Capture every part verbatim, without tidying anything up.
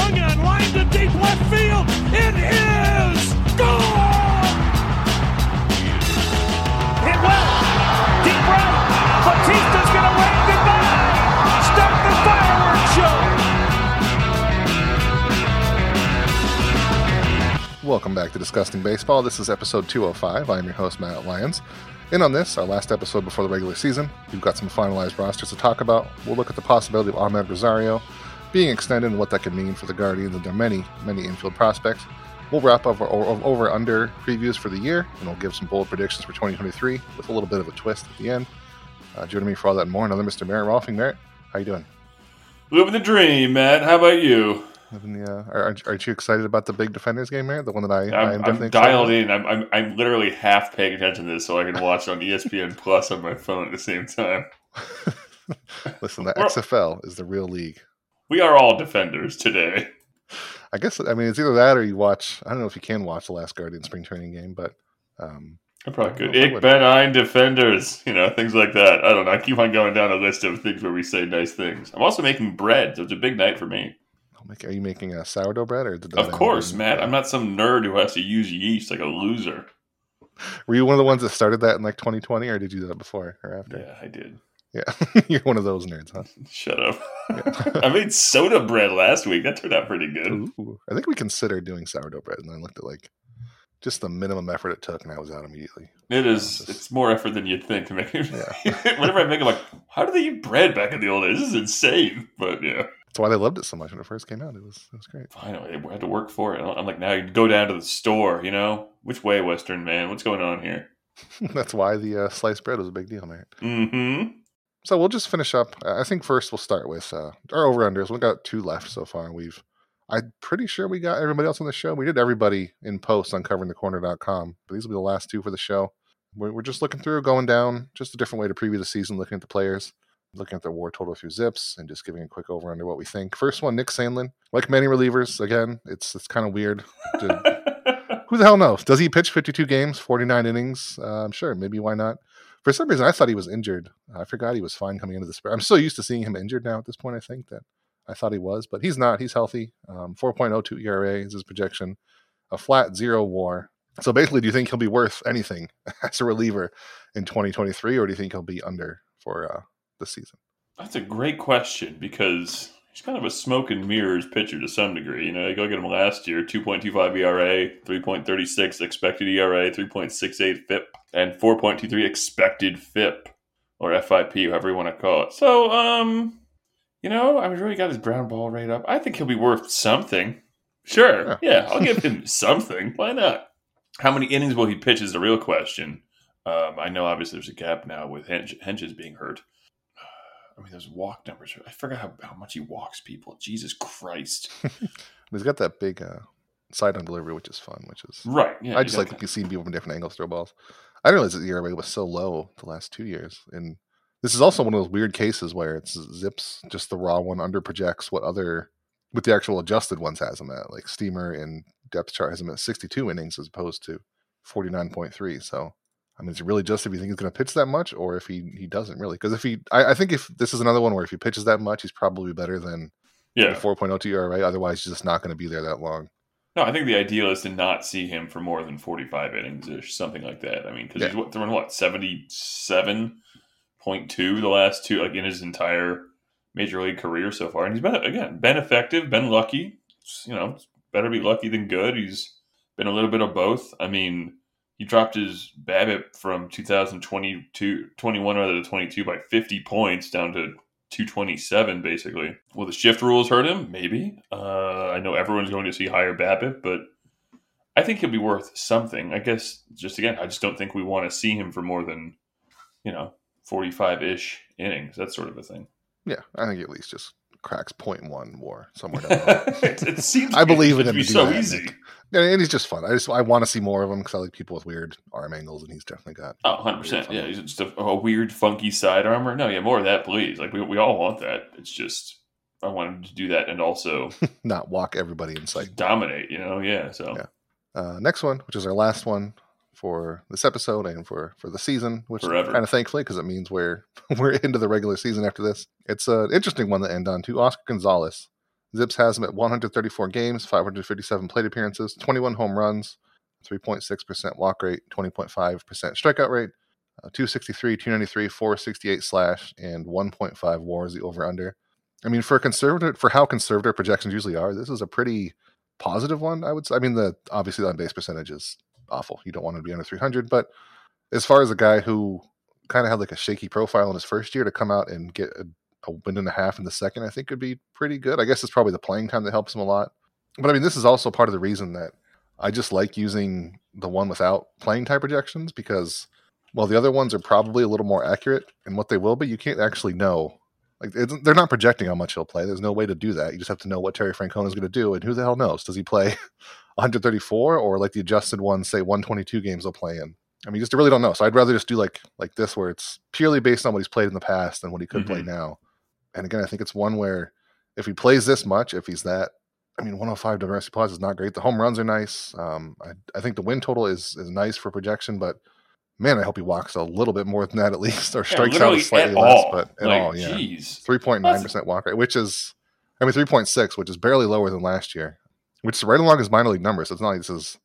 swung on, line to deep left field. It is gone! Hit well, deep right. Batista's gonna wave goodbye. Start the fireworks show. Welcome back to Disgusting Baseball. This is episode two oh five. I'm your host, Matt Lyons. And on this, our last episode before the regular season, we've got some finalized rosters to talk about. We'll look at the possibility of Ahmed Rosario being extended and what that could mean for the Guardians and their many, many infield prospects. We'll wrap up our over-under previews for the year, and we'll give some bold predictions for twenty twenty-three with a little bit of a twist at the end. Uh, joining me for all that and more, another Mister Merritt Rolfing. Merritt, how you doing? Living the dream, Matt. How about you? Living the, uh, aren't, aren't you excited about the big Defenders game, Merritt? The one that I, I'm, I am definitely I'm dialed excited in. I'm, I'm I'm literally half paying attention to this so I can watch it on E S P N Plus on my phone at the same time. Listen, the X F L is the real league. We are all Defenders today. I guess, I mean, it's either that or you watch, I don't know if you can watch the last Guardian spring training game, but... Um, I probably could. Ik ben ein Defenders. You know, things like that. I don't know. I keep on going down a list of things where we say nice things. I'm also making bread, so it's a big night for me. Are you making a sourdough bread? Or did that of course, Matt. I'm not some nerd who has to use yeast like a loser. Were you one of the ones that started that in like twenty twenty, or did you do that before or after? Yeah, I did. Yeah, you're one of those nerds, huh? Shut up. Yeah. I made soda bread last week. That turned out pretty good. Ooh, I think we considered doing sourdough bread, and I looked at like just the minimum effort it took, and I was out immediately. It is. Just... It's more effort than you'd think to make it. Yeah. Whenever I make it, I'm like, how did they eat bread back in the old days? This is insane. But yeah. That's why they loved it so much when it first came out. It was it was great. Finally, they had to work for it. I'm like, now you go down to the store, you know? Which way, Western man? What's going on here? That's why the uh, sliced bread was a big deal, man. Mm-hmm. So we'll just finish up. I think first we'll start with uh, our over-unders. We've got two left so far. We've, I'm pretty sure we got everybody else on the show. We did everybody in post on covering the corner dot com, but these will be the last two for the show. We're, we're just looking through, going down, just a different way to preview the season, looking at the players, looking at their WAR total through Zips, and just giving a quick over-under what we think. First one, Nick Sandlin. Like many relievers, again, it's it's kind of weird. To, who the hell knows? Does he pitch fifty-two games, forty-nine innings? Uh, I'm sure. Maybe why not? For some reason, I thought he was injured. I forgot he was fine coming into the spring. I'm so used to seeing him injured now at this point, I think, that I thought he was. But he's not. He's healthy. Um, four point oh two E R A is his projection. A flat zero WAR. So basically, do you think he'll be worth anything as a reliever in twenty twenty-three, or do you think he'll be under for uh, the season? That's a great question because he's kind of a smoke and mirrors pitcher to some degree. You know, you go get him last year, two point two five E R A, three point three six expected E R A, three point six eight F I P, and four point two three expected F I P, or F I P, however you want to call it. So, um, you know, I really got his ground ball rate up. I think he'll be worth something. Sure, yeah, yeah I'll give him something. Why not? How many innings will he pitch is the real question. Um, I know, obviously, there's a gap now with Hench- Henches being hurt. I mean, those walk numbers. I forgot how, how much he walks people. Jesus Christ. He's got that big uh, side on delivery, which is fun, which is... Right. Yeah, I just like to see people from different angles throw balls. I didn't realize that the E R A was so low the last two years. And this is also one of those weird cases where it's Zips, just the raw one, under projects what other... what the actual adjusted ones has him at. Like Steamer and Depth Chart has him at sixty-two innings as opposed to forty-nine point three. So... I mean, it's really just if you think he's going to pitch that much or if he, he doesn't really. Because if he, I, I think if this is another one where if he pitches that much, he's probably better than yeah. four point oh two E R A. Otherwise, he's just not going to be there that long. No, I think the ideal is to not see him for more than forty-five innings ish, something like that. I mean, because yeah. he's what, throwing what, seventy-seven point two the last two, like in his entire major league career so far. And he's been, again, been effective, been lucky. You know, better be lucky than good. He's been a little bit of both. I mean, he dropped his BABIP from two thousand twenty-two, twenty-one rather to twenty-two by fifty points down to two twenty-seven, basically. Will the shift rules hurt him? Maybe. Uh, I know everyone's going to see higher BABIP, but I think he'll be worth something. I guess, just again, I just don't think we want to see him for more than, you know, forty-five-ish innings, that sort of a thing. Yeah, I think at least just cracks point one more somewhere down the it, it seems I believe in him to be to do so that. easy. Yeah, and he's just fun. I just I want to see more of him because I like people with weird arm angles, and he's definitely got. Oh, one hundred percent. Yeah, he's just a, a weird, funky side armor. No, yeah, more of that, please. Like, we we all want that. It's just, I want him to do that and also... not walk everybody in sight. Dominate, you know? Yeah, so... Yeah. Uh, next one, which is our last one for this episode and for, for the season, which Forever. kind of thankfully, because it means we're we're into the regular season after this. It's an interesting one to end on, too. Oscar Gonzalez. Zips has him at one hundred thirty-four games, five hundred fifty-seven plate appearances, twenty-one home runs, three point six percent walk rate, twenty point five percent strikeout rate, uh, two sixty-three, two ninety-three, four sixty-eight slash, and one point five WAR is the over-under. I mean, for conservative, for how conservative projections usually are, this is a pretty positive one, I would say. I mean, the obviously the on-base percentage is awful. You don't want to be under three hundred, but as far as a guy who kind of had like a shaky profile in his first year to come out and get a, a win and a half in the second, I think would be pretty good. I guess it's probably the playing time that helps him a lot. But I mean, this is also part of the reason that I just like using the one without playing time projections, because while the other ones are probably a little more accurate in what they will be, you can't actually know. Like it's, they're not projecting how much he'll play. There's no way to do that. You just have to know what Terry Francona is going to do, and who the hell knows? Does he play one hundred thirty-four or like the adjusted ones, say one twenty-two games he'll play in? I mean, just really don't know. So I'd rather just do like like this, where it's purely based on what he's played in the past and what he could mm-hmm. play now. And again, I think it's one where if he plays this much, if he's that, I mean, one oh five W R C plus is not great. The home runs are nice. Um, I, I think the win total is is nice for projection, but man, I hope he walks a little bit more than that at least, or strikes yeah, out slightly less. All. But at like, all, yeah, geez. three point nine percent walk rate, which is, I mean, three point six, which is barely lower than last year, which is right along his minor league numbers. So it's not like this is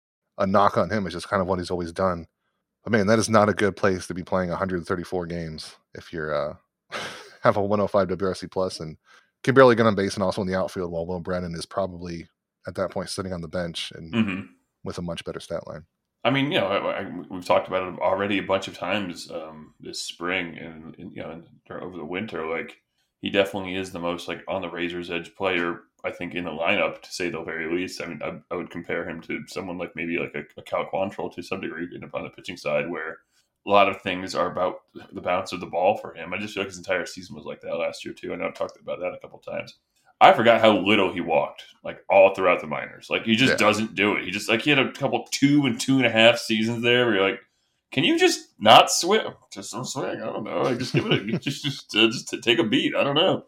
a knock on him. It's just kind of what he's always done. But man, that is not a good place to be playing one hundred thirty-four games if you're uh, have a one oh five W R C plus and can barely get on base and also in the outfield, while Will Brennan is probably at that point sitting on the bench and mm-hmm. with a much better stat line. I mean, you know, I, I, we've talked about it already a bunch of times um, this spring and, and you know and over the winter. Like he definitely is the most like on the razor's edge player, I think, in the lineup, to say the very least. I mean, I, I would compare him to someone like maybe like a, a Cal Quantrill to some degree on the pitching side, where a lot of things are about the bounce of the ball for him. I just feel like his entire season was like that last year too. I know I've talked about that a couple of times. I forgot how little he walked, like all throughout the minors. Like he just yeah. doesn't do it. He just like he had a couple two and two and a half seasons there where you're like, can you just not swing? Just don't swing. I don't know. Like just give it a just just uh, just to take a beat. I don't know.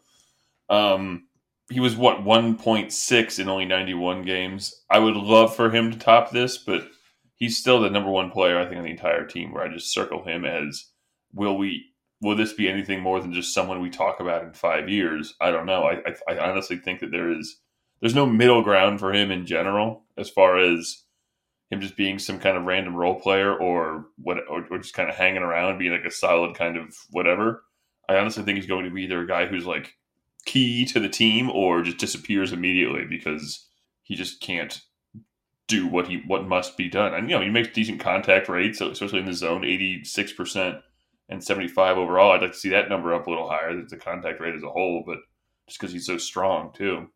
Um, he was what one point six in only ninety-one games. I would love for him to top this, but he's still the number one player I think on the entire team. Where I just circle him as will we. Will this be anything more than just someone we talk about in five years? I don't know. I, I, I honestly think that there is there's no middle ground for him in general, as far as him just being some kind of random role player or what, or, or just kind of hanging around, being like a solid kind of whatever. I honestly think he's going to be either a guy who's like key to the team or just disappears immediately because he just can't do what he what must be done. And you know, he makes decent contact rates, especially in the zone, eighty-six percent. And seventy-five overall. I'd like to see that number up a little higher, the contact rate as a whole, but just because he's so strong too.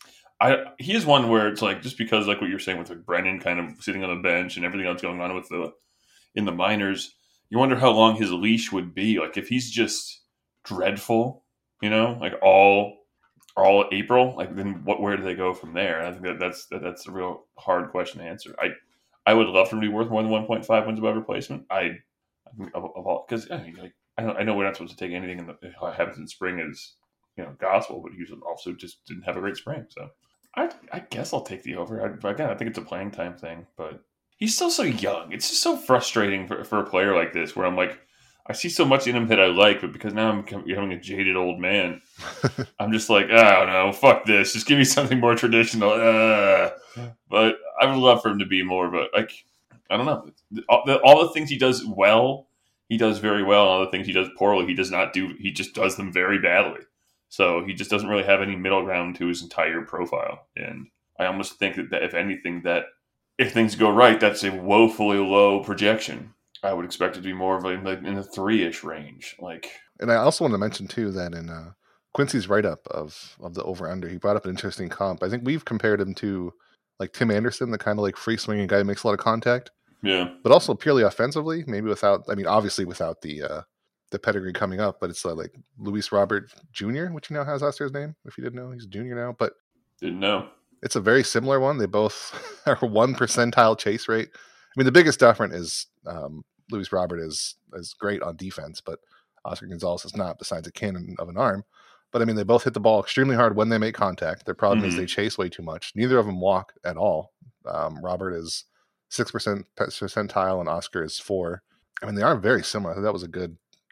I he is one where it's like, just because like what you're saying with like Brennan kind of sitting on the bench and everything else going on with the in the minors, you wonder how long his leash would be. Like if he's just dreadful, you know, like all all April, like then what where do they go from there? And I think that that's that, that's a real hard question to answer. I I would love for him to be worth more than one point five wins above replacement. I Of, of all, because I, mean, like, I, I know we're not supposed to take anything in the what happens in spring as you know gospel, but he also just didn't have a great spring. So I, I guess I'll take the over. I, again, I think it's a playing time thing, but he's still so young. It's just so frustrating for, for a player like this, where I'm like, I see so much in him that I like, but because now I'm becoming a jaded old man, I'm just like, I don't know, fuck this. Just give me something more traditional. Uh. But I would love for him to be more, but like. I don't know. All the, all the things he does well, he does very well. And all the things he does poorly, he does not do. He just does them very badly. So he just doesn't really have any middle ground to his entire profile. And I almost think that, that if anything, that if things go right, that's a woefully low projection. I would expect it to be more of a, like in the three-ish range. Like, and I also want to mention too that in uh, Quincy's write-up of of the over/under, he brought up an interesting comp. I think we've compared him to like Tim Anderson, the kind of like free swinging guy who makes a lot of contact. Yeah, but also purely offensively, maybe without, I mean, obviously without the uh, the pedigree coming up, but it's uh, like Luis Robert Junior, which he now has after his name. If you didn't know, he's a junior now, but didn't know. It's a very similar one. They both are one percentile chase rate. I mean, the biggest difference is um, Luis Robert is is great on defense, but Oscar Gonzalez is not, besides a cannon of an arm. But I mean, they both hit the ball extremely hard when they make contact. Their problem mm-hmm. is they chase way too much. Neither of them walk at all. Um, Robert is six percent percentile and Oscar is four. I mean, they are very similar. I think that was a good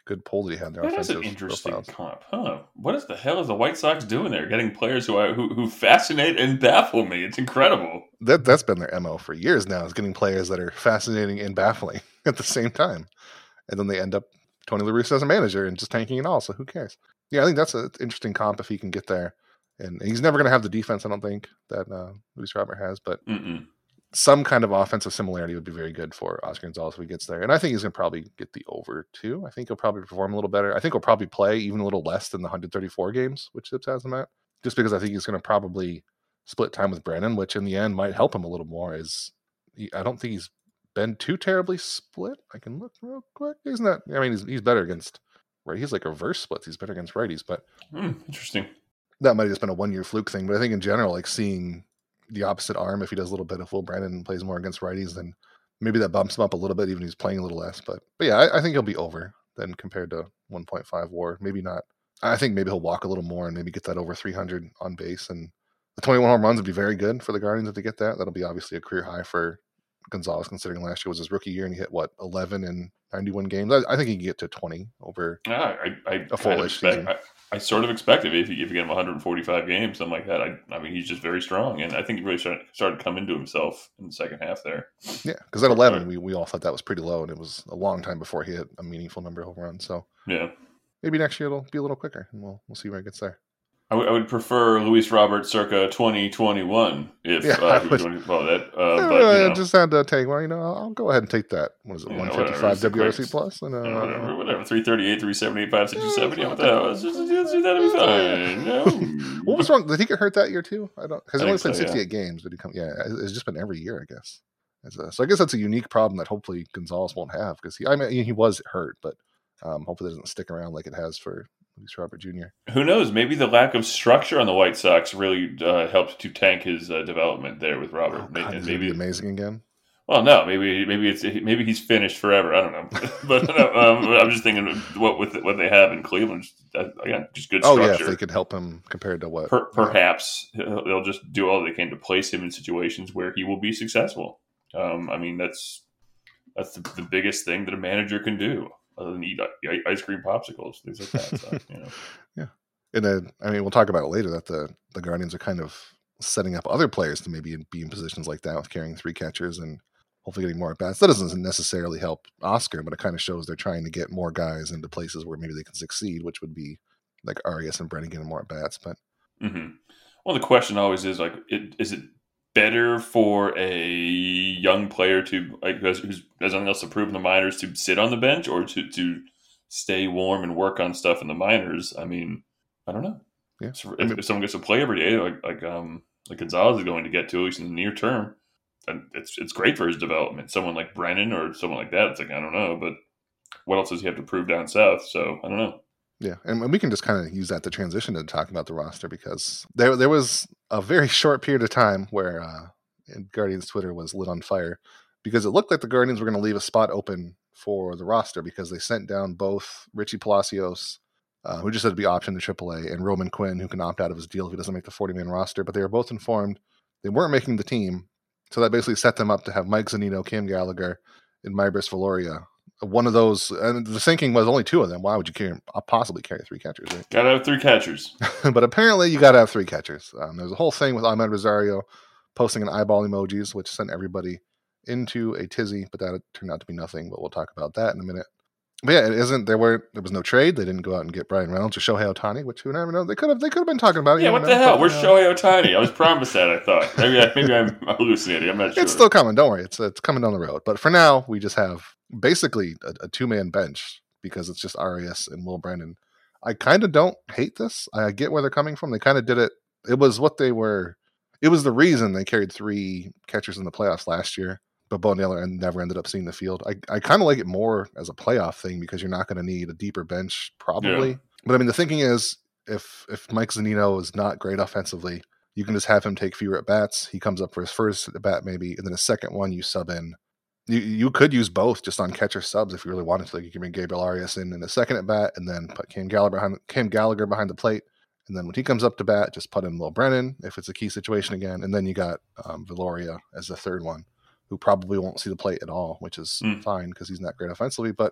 good pull that he had there. That is offensive an interesting profiles. comp, huh? What is the hell is the White Sox doing there? Getting players who I, who, who fascinate and baffle me. It's incredible. That that's been their M O for years now. Is getting players that are fascinating and baffling at the same time, and then they end up Tony La Russa as a manager and just tanking it all. So who cares? Yeah, I think that's an interesting comp if he can get there. And he's never going to have the defense, I don't think, that uh, Luis Robert has, but Mm-mm. some kind of offensive similarity would be very good for Oscar Gonzalez if he gets there. And I think he's going to probably get the over too. I think he'll probably perform a little better. I think he'll probably play even a little less than the one hundred thirty-four games, which Zips has him at, just because I think he's going to probably split time with Brennan, which in the end might help him a little more. Is he, I don't think he's been too terribly split. I can look real quick. He's not, I mean, he's, he's better against, right? He's like reverse splits. He's better against righties, but Mm, interesting. that might have just been a one-year fluke thing. But I think in general, like seeing the opposite arm, if he does a little bit of Will Brennan and plays more against righties, then maybe that bumps him up a little bit, even if he's playing a little less. But but yeah, I, I think he'll be over then compared to one point five WAR. Maybe not. I think maybe he'll walk a little more and maybe get that over three hundred on base. And the twenty-one home runs would be very good for the Guardians if they get that. That'll be obviously a career high for Gonzalez, considering last year was his rookie year and he hit, what, eleven in ninety-one games? I, I think he can get to twenty over Ah, I, I, a kind of full-ish expect, season. I, I sort of expect it if you, if you get him one hundred forty-five games, something like that. I, I mean, he's just very strong, and I think he really started, started to come into himself in the second half there. Yeah, because at eleven, we, we all thought that was pretty low, and it was a long time before he hit a meaningful number of home runs. So Yeah. maybe next year it'll be a little quicker, and we'll we'll see where it gets there. I, w- I would prefer Luis Robert circa twenty twenty-one if Yeah, uh, I he was would- doing well, that. Uh, Uh, but, you I know, just had to take, well, you know, I'll, I'll go ahead and take that. What is it, Yeah, one whatever, fifty-five it's the W R C greatest. plus? And, uh, uh, whatever, whatever, three thirty-eight, three seventy-eight, five sixty-seven, Yeah, yeah, what the hell? Let's just, let's do that'll be fine. No. What was wrong? Did he get hurt that year too? I don't because he I only think played so, yeah. sixty-eight games. Did he come? Yeah, it's just been every year, I guess. As a, so I guess that's a unique problem that hopefully Gonzalez won't have because he, I mean, he was hurt, but um, hopefully it doesn't stick around like it has for Luis Robert Junior Who knows? Maybe the lack of structure on the White Sox really uh, helped to tank his uh, development there with Robert. Oh, Maybe, God, and he's gonna be maybe amazing again. well, no, maybe maybe it's maybe he's finished forever. I don't know, but no, um, I'm just thinking what with what they have in Cleveland. Uh, again, just good Oh yeah, structure. if they could help him compared to what? Per- perhaps he'll- they'll just do all they can to place him in situations where he will be successful. Um, I mean, that's that's the, the biggest thing that a manager can do, other than eat i- ice cream popsicles, things like that. So, you know. And then, I mean, we'll talk about it later that the, the Guardians are kind of setting up other players to maybe be in positions like that with carrying three catchers and hopefully getting more at bats. That doesn't necessarily help Oscar, but it kind of shows they're trying to get more guys into places where maybe they can succeed, which would be like Arias and Brennan getting more at bats. But hmm Well, the question always is like, it, is it better for a young player to like who has, who's has nothing else to prove in the minors to sit on the bench or to to stay warm and work on stuff in the minors? I mean, I don't know. Yeah. So if, I mean- if someone gets to play every day, like like um like Gonzalez is going to get to at least in the near term, then it's it's great for his development. Someone like Brennan or someone like that, it's like I don't know, but what else does he have to prove down south? So I don't know. yeah, and we can just kind of use that to transition to talk about the roster because there there was a very short period of time where uh, Guardians Twitter was lit on fire because it looked like the Guardians were going to leave a spot open for the roster because they sent down both Richie Palacios, uh, who just had to be optioned to triple A, and Roman Quinn, who can opt out of his deal if he doesn't make the forty-man roster. But they were both informed they weren't making the team, so that basically set them up to have Mike Zunino, Cam Gallagher, and Mybris Valoria. One of those, and the thinking was only two of them. Why would you carry, possibly carry three catchers, right? Gotta have three catchers. But apparently you got to have three catchers. Um, there's a whole thing with Ahmed Rosario posting an eyeball emojis, which sent everybody into a tizzy, but that turned out to be nothing. But we'll talk about that in a minute. But yeah, it isn't. There were there was no trade. They didn't go out and get Brian Reynolds or Shohei Ohtani, which who never know. They could have. They could have been talking about it. Yeah, you what know, the hell? but, Where's uh, Shohei Ohtani? I was promised that, I thought. Maybe, I, maybe I'm hallucinating. I'm not sure. It's still coming. Don't worry. It's it's coming down the road. But for now, we just have basically a, a two man bench because it's just Arias and Will Brennan. I kind of don't hate this. I get where they're coming from. They kind of did it. It was what they were. It was the reason they carried three catchers in the playoffs last year. But Bo Naylor never ended up seeing the field. I, I kind of like it more as a playoff thing because you're not going to need a deeper bench probably. Yeah. But I mean, the thinking is if if Mike Zunino is not great offensively, you can just have him take fewer at bats. He comes up for his first at bat maybe, and then a second one you sub in. You you could use both just on catcher subs if you really wanted to. Like you can bring Gabriel Arias in in a second at bat, and then put Cam Gallagher behind Cam Gallagher behind the plate. And then when he comes up to bat, just put in Will Brennan if it's a key situation again. And then you got um, Valoria as the third one, who probably won't see the plate at all, which is Mm. fine because he's not great offensively. But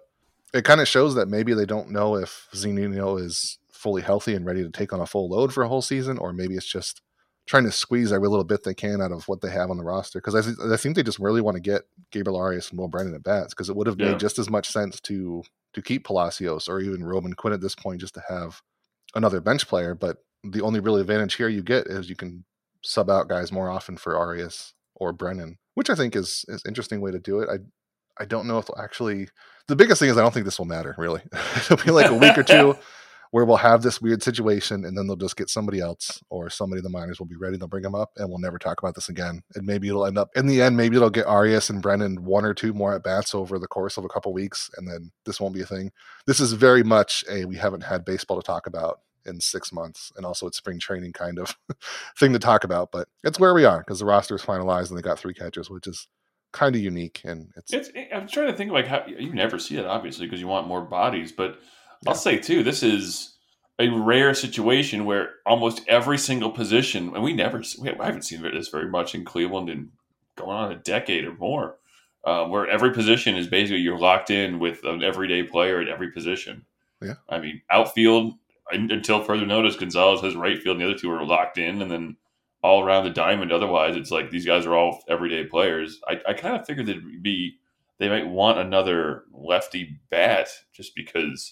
it kind of shows that maybe they don't know if Zunino is fully healthy and ready to take on a full load for a whole season, or maybe it's just trying to squeeze every little bit they can out of what they have on the roster. Because I, th- I think they just really want to get Gabriel Arias and Will Brennan at bats, because it would have Yeah. made just as much sense to to keep Palacios or even Roman Quinn at this point just to have another bench player. But the only real advantage here you get is you can sub out guys more often for Arias or Brennan, which I think is is an interesting way to do it. I I don't know if they'll actually. The biggest thing is I don't think this will matter really. It'll be like a week or two where we'll have this weird situation, and then they'll just get somebody else, or somebody in the minors will be ready. They'll bring them up, and we'll never talk about this again. And maybe it'll end up in the end. Maybe it'll get Arias and Brennan one or two more at bats over the course of a couple weeks, and then this won't be a thing. This is very much a we haven't had baseball to talk about in six months, and also it's spring training kind of thing to talk about. But it's where we are because the roster is finalized and they got three catchers, which is kind of unique. And it's, It's, I'm trying to think of like how you never see it, obviously, because you want more bodies. But Yeah. I'll say too, this is a rare situation where almost every single position, and we never, we haven't seen this very much in Cleveland in going on a decade or more, uh, where every position is basically you're locked in with an everyday player at every position. Yeah. I mean, outfield until further notice, Gonzalez has right field, and the other two are locked in, and then all around the diamond. Otherwise, it's like these guys are all everyday players. I, I kind of figured that it'd be they might want another lefty bat just because,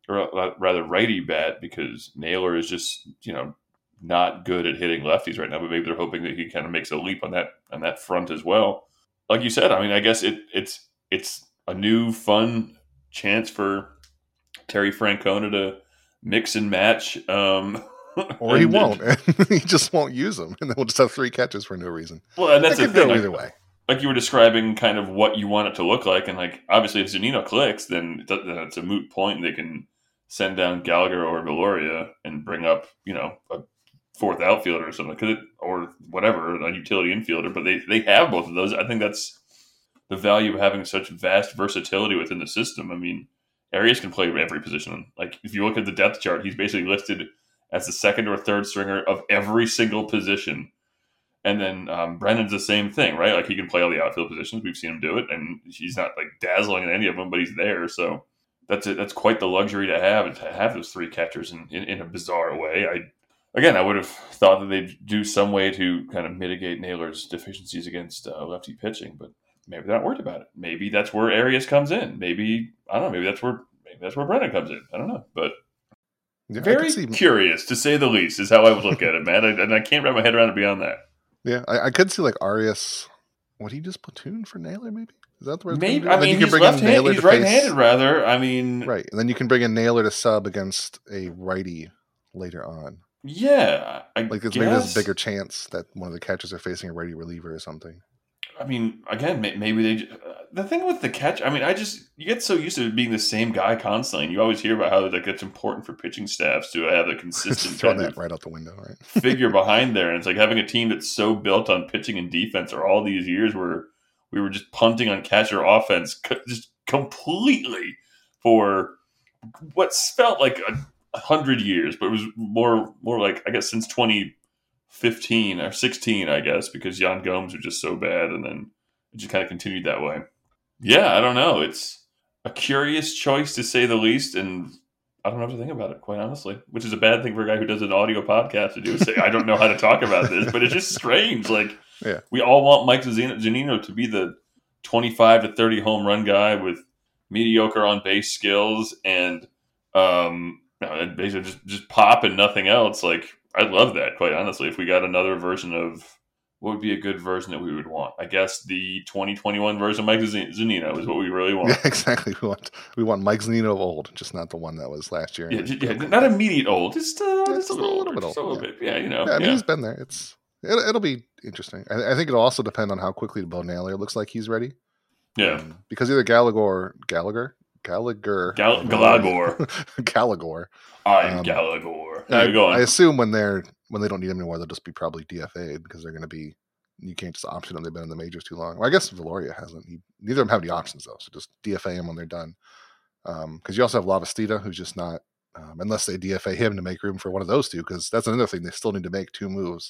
or rather righty bat, because Naylor is just you know not good at hitting lefties right now. But maybe they're hoping that he kind of makes a leap on that on that front as well. Like you said, I mean, I guess it it's it's a new fun chance for Terry Francona to mix and match. Um, or he and- won't. And he just won't use them, and then we'll just have three catches for no reason. Well, and that's It the could thing. go Like, either way. like you were describing kind of what you want it to look like. And like, obviously if Zunino clicks, then it does- then it's a moot point. They can send down Gallagher or Valoria and bring up, you know, a fourth outfielder or something, 'cause it, or whatever, a utility infielder. But they, they have both of those. I think that's the value of having such vast versatility within the system. I mean, Arias can play every position. Like if you look at the depth chart, he's basically listed as the second or third stringer of every single position. And then um, Brennan's the same thing, right? Like he can play all the outfield positions. We've seen him do it, and he's not like dazzling in any of them, but he's there. So that's it. That's quite the luxury to have to have those three catchers in, in, in a bizarre way. I again, I would have thought that they'd do some way to kind of mitigate Naylor's deficiencies against uh, lefty pitching, but maybe they're not worried about it. Maybe that's where Arias comes in. Maybe I don't know. Maybe that's where maybe that's where Brennan comes in. I don't know, but. Yeah, I Very could see, curious, to say the least, is how I would look at it, man. I, and I can't wrap my head around it beyond that. yeah, I, I could see like Arias. Would he just platoon for Naylor? Maybe is that the way? it's Maybe gonna I be? And then mean you can he's bring in left-handed. Naylor He's to face- right-handed, rather. I mean, right? And then you can bring in Naylor to sub against a righty later on. yeah. I Like it's guess, maybe there's a bigger chance that one of the catchers are facing a righty reliever or something. I mean, again, may- maybe they. Uh, the thing with the catch, I mean, I just you get so used to being the same guy constantly. And you always hear about how like it's important for pitching staffs to have a consistent Throwing kind that of right out the window, right? figure behind there. And it's like having a team that's so built on pitching and defense, or all these years where we were just punting on catcher offense, co- just completely for what's felt like a, a hundred years, but it was more more like I guess since twenty fifteen or sixteen, I guess, because Jan Gomes was just so bad, and then it just kind of continued that way. Yeah, I don't know. It's a curious choice to say the least, and I don't know what to think about it, quite honestly, which is a bad thing for a guy who does an audio podcast to do. Say, I don't know how to talk about this, but it's just strange. Like, Yeah. we all want Mike Zunino to be the twenty-five to thirty home run guy with mediocre on base skills and um, and basically just, just pop and nothing else. Like, I'd love that, quite honestly, if we got another version of what would be a good version that we would want. I guess the twenty twenty-one version of Mike Zunino is what we really want. Yeah, exactly. We want we want Mike Zunino of old, just not the one that was last year. Yeah, j- yeah, not immediate old, just, uh, Yeah, just a little, older, bit just a old, little yeah. bit. Yeah, you know. Yeah, I mean, yeah. he's been there. It's it, it'll be interesting. I, I think it'll also depend on how quickly Bo Naylor looks like he's ready. yeah. Um, because either Gallagher, or Gallagher, Gallagher, Gal- Gallagher. Gallagher. I'm Um, Gallagher. I, Yeah, go on. I assume when they're when they don't need him anymore, they'll just be probably D F A'd because they're going to be. You can't just option them. They've been in the majors too long. Well, I guess Valoria hasn't. He, neither of them have any options though, so just D F A him when they're done. Because um, you also have Lavastida, who's just not. Um, unless they D F A him to make room for one of those two, because that's another thing. They still need to make two moves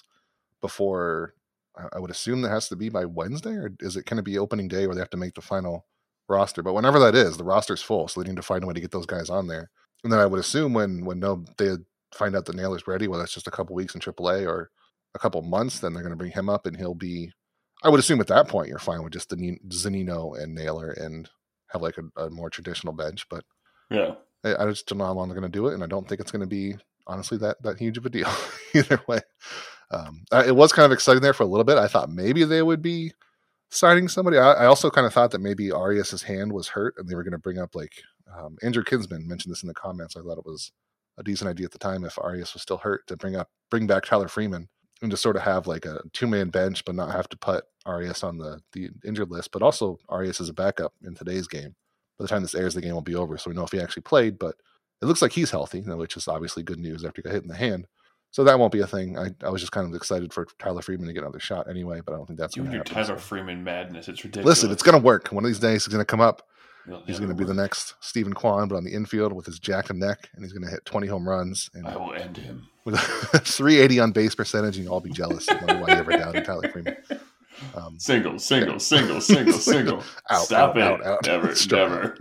before. I, I would assume that has to be by Wednesday, or is it going to be opening day where they have to make the final roster. But whenever that is, the roster's full, so they need to find a way to get those guys on there. And then I would assume when when no they find out that Naylor's ready, whether it's just a couple weeks in triple A or a couple months, then they're going to bring him up, and he'll be. I would assume at that point you're fine with just the Zunino and Naylor and have like a, a more traditional bench. But yeah, I, I just don't know how long they're going to do it, and I don't think it's going to be honestly that that huge of a deal either way. Um, I, it was kind of exciting there for a little bit. I thought maybe they would be signing somebody. I, I also kind of thought that maybe Arias's hand was hurt, and they were going to bring up like um, Andrew Kinsman mentioned this in the comments. I thought it was a decent idea at the time if Arias was still hurt to bring up bring back Tyler Freeman and just sort of have like a two man bench, but not have to put Arias on the the injured list. But also Arias as a backup in today's game. By the time this airs, the game will be over, so we know if he actually played. But it looks like he's healthy, which is obviously good news after he got hit in the hand. So that won't be a thing. I, I was just kind of excited for Tyler Freeman to get another shot anyway, but I don't think that's you going to and your happen. Tyler So. Freeman madness. It's ridiculous. Listen, it's going to work. One of these days, he's going to come up. It'll He's never going to be the work. next Stephen Kwan, but on the infield with his jack and neck, and he's going to hit twenty home runs. And I will end him. with a three eighty on base percentage, and you'll all be jealous. I don't know why you ever doubted Tyler Freeman. Um, Single, single, single, single, single. Out, Stop out, it. out, out. Never, Straight never.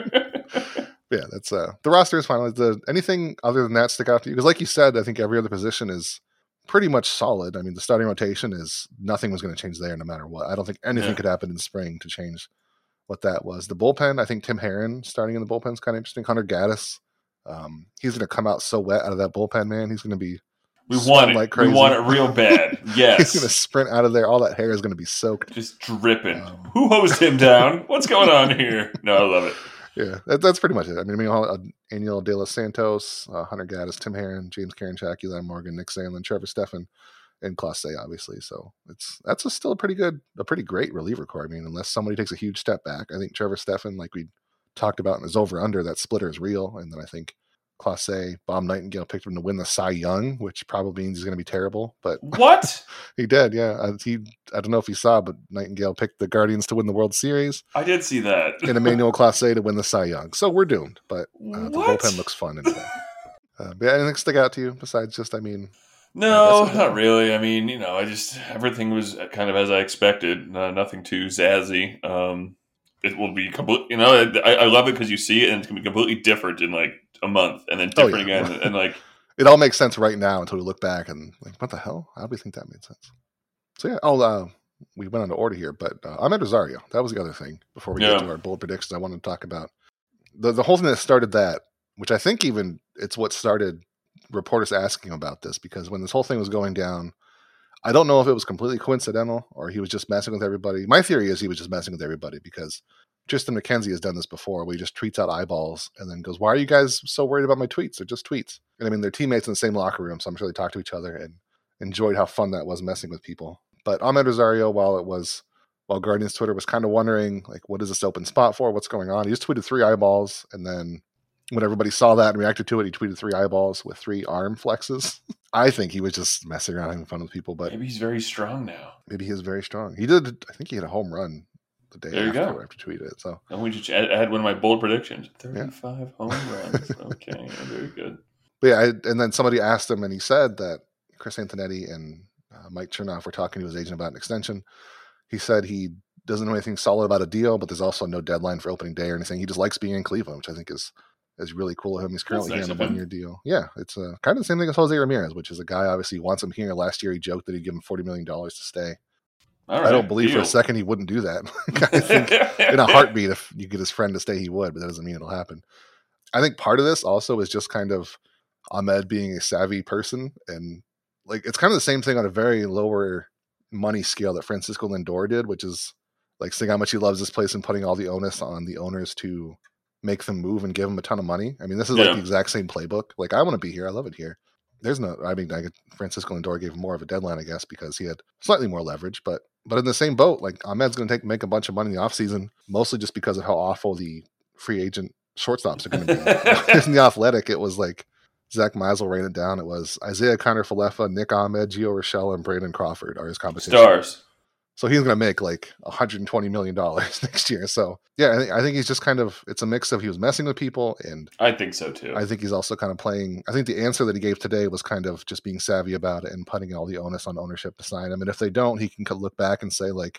yeah, that's uh, the roster is finalized. The anything other than that stick out to you? Because, like you said, I think every other position is pretty much solid. I mean, the starting rotation is nothing was going to change there, no matter what. I don't think anything Yeah. could happen in spring to change what that was. The bullpen, I think Tim Herron starting in the bullpen is kind of interesting. Hunter Gaddis, um, he's going to come out so wet out of that bullpen, man. He's going to be. We want sweating it. like We crazy. want it real bad. Yes. He's going to sprint out of there. All that hair is going to be soaked. Just dripping. Um, Who hosed him down? What's going on here? No, I love it. Yeah, that, that's pretty much it. I mean, I mean, uh, Aniel De Los Santos, uh, Hunter Gaddis, Tim Herron, James Karinchak, Eli Morgan, Nick Sandlin, Trevor Stephan, and Clase, obviously. So it's that's a still a pretty good, a pretty great reliever core. I mean, unless somebody takes a huge step back, I think Trevor Stephan, like we talked about in his over under, that splitter is real. And then I think Clase, Bob Nightingale picked him to win the Cy Young, which probably means he's going to be terrible, but What? he did. Yeah, uh, he. I don't know if he saw, but Nightingale picked the Guardians to win the World Series I did see that. and Emmanuel Clase to win the Cy Young. So we're doomed, but uh, the What? bullpen looks fun anyway. uh, but yeah, anything stick out to you besides just, I mean, No, I guess it not did. really. I mean, you know, I just everything was kind of as I expected. Uh, nothing too zazzy. Um, it will be complete. You know, I, I love it because you see it and it's gonna be completely different in like a month, and then Oh, different yeah. again, and like it all makes sense right now until we look back and like, what the hell? How do we think that made sense? So yeah, oh, uh, we went on to order here, but uh, Ahmed Rosario, that was the other thing before we Yeah. get to our bold predictions. I wanted to talk about the the whole thing that started that, which I think even it's what started reporters asking about this, because when this whole thing was going down, I don't know if it was completely coincidental or he was just messing with everybody. My theory is he was just messing with everybody because Tristan McKenzie has done this before where he just tweets out eyeballs and then goes, why are you guys so worried about my tweets? They're just tweets. And I mean, they're teammates in the same locker room, so I'm sure they talked to each other and enjoyed how fun that was messing with people. But Ahmed Rosario, while it was, while Guardians Twitter was kind of wondering, like, what is this open spot for? What's going on? He just tweeted three eyeballs. And then when everybody saw that and reacted to it, he tweeted three eyeballs with three arm flexes. I think he was just messing around having fun with people, but maybe he's very strong now. maybe he is very strong. He did, I think he hit a home run the day There you after, go. after tweeted it. So And we just add, add one of my bold predictions: thirty-five home runs. Okay, very good. But yeah, I, and then somebody asked him, and he said that Chris Antonetti and uh, Mike Chernoff were talking to his agent about an extension. He said he doesn't know anything solid about a deal, but there's also no deadline for opening day or anything. He just likes being in Cleveland, which I think is is really cool of him. He's currently nice here on of a him. one-year deal. Yeah, it's uh, kind of the same thing as Jose Ramirez, which is a guy obviously who wants him here. Last year, he joked that he'd give him forty million dollars to stay. All I don't right, believe for deal. a second he wouldn't do that. I think in a heartbeat, if you get his friend to stay, he would, but that doesn't mean it'll happen. I think part of this also is just kind of Ahmed being a savvy person, and like it's kind of the same thing on a very lower money scale that Francisco Lindor did, which is like saying how much he loves this place and putting all the onus on the owners to make them move and give them a ton of money. I mean, this is Yeah. like the exact same playbook. Like, I want to be here. I love it here. There's no, I mean, I could, Francisco Lindor gave him more of a deadline, I guess, because he had slightly more leverage, but but in the same boat, like Ahmed's going to take make a bunch of money in the offseason, mostly just because of how awful the free agent shortstops are going to be. In the Athletic, it was like Zach Meisel ran it down. It was Isaiah Kiner-Falefa, Nick Ahmed, Gio Rochelle, and Brandon Crawford are his competition. Stars. So he's going to make like one hundred twenty million dollars next year. So yeah, I think, I think he's just kind of, it's a mix of he was messing with people, and I think so too. I think he's also kind of playing. I think the answer that he gave today was kind of just being savvy about it and putting all the onus on ownership to sign him. And if they don't, he can look back and say like,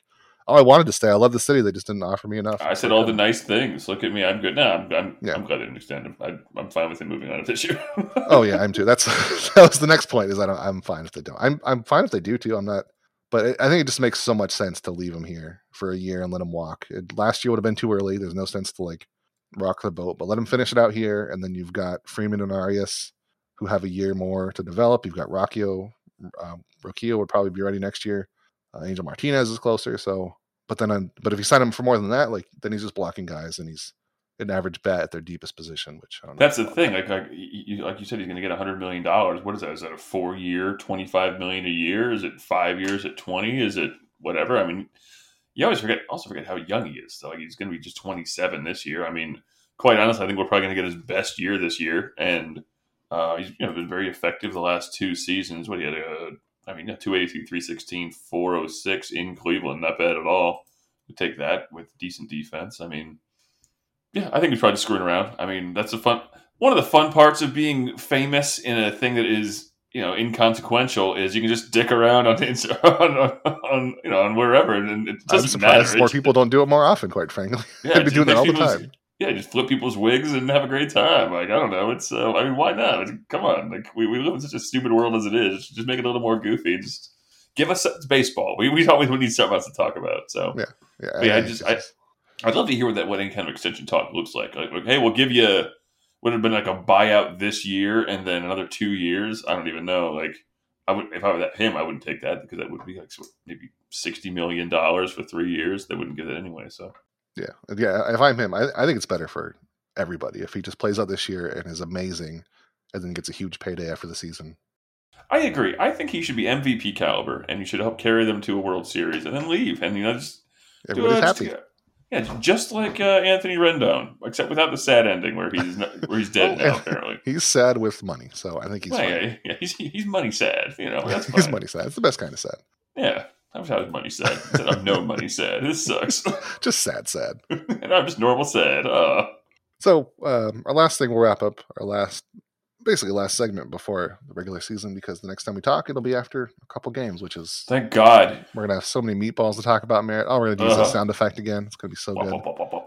oh, I wanted to stay. I love the city. They just didn't offer me enough. I said all the nice things. Look at me. I'm good. No, I'm I'm, Yeah. I'm glad they didn't extend him. I, I'm fine with him moving on this year. Oh yeah, I'm too. That's that was the next point. Is I don't, I'm fine if they don't. I'm I'm fine if they do too. I'm not. But it, I think it just makes so much sense to leave him here for a year and let him walk. It, last year would have been too early. There's no sense to like rock the boat. But let him finish it out here, and then you've got Freeman and Arias who have a year more to develop. You've got Rockio. Um, Rockio would probably be ready next year. Uh, Angel Martinez is closer. So, but then, I'm, but if you sign him for more than that, like then he's just blocking guys, and he's an average bat at their deepest position. Which I don't know. That's the thing. Like like you, like you said, he's going to get a hundred million dollars. What is that? Is that a four year, twenty five million a year? Is it five years at twenty? Is it whatever? I mean, you always forget. Also forget how young he is. So like he's going to be just twenty seven this year. I mean, quite honestly, I think we're probably going to get his best year this year, and uh, he's you know been very effective the last two seasons. What he had a I mean, two eighty-three, three sixteen, four oh six in Cleveland. Not bad at all. You take that with decent defense. I mean, yeah, I think he's probably screwing around. I mean, that's a fun one of the fun parts of being famous in a thing that is, you know, inconsequential is you can just dick around on on, on, on you know on wherever, and it doesn't I'm surprised matter. more It's, people don't do it more often. Quite frankly, yeah, they'd be doing that all the people's- time. Yeah, just flip people's wigs and have a great time. Like I don't know, it's uh, I mean, why not? Like, come on, like we, we live in such a stupid world as it is. Just make it a little more goofy. Just give us it's baseball. We we always need something else to talk about. So Yeah, yeah. But yeah, I just I I'd love to hear what that what any kind of extension talk looks like. Like, like hey, we'll give you would have been like a buyout this year and then another two years. I don't even know. Like I would if I were that him, I wouldn't take that because that would be like maybe sixty million dollars for three years. They wouldn't give that anyway. So. Yeah, yeah. If I'm him, I, I think it's better for everybody if he just plays out this year and is amazing, and then gets a huge payday after the season. I agree. I think he should be M V P caliber, and you should help carry them to a World Series, and then leave, and you know just Everybody's do, uh, just- happy. yeah, just like uh, Anthony Rendon, except without the sad ending where he's not, where he's dead Oh, now. and- Apparently, He's sad with money, so I think he's Well, fine. yeah, yeah, he's he's money sad. You know, that's he's fine. money sad. It's the best kind of sad. Yeah, I wish I was money sad. Instead, I'm no money sad. This sucks, Just sad, sad. and I'm just normal sad. Uh, So um, our last thing, we'll wrap up our last, basically last segment before the regular season, because the next time we talk, it'll be after a couple games, which is thank God. we're gonna have so many meatballs to talk about, Merritt. Oh, we're gonna use Uh-huh. the sound effect again. It's gonna be so good.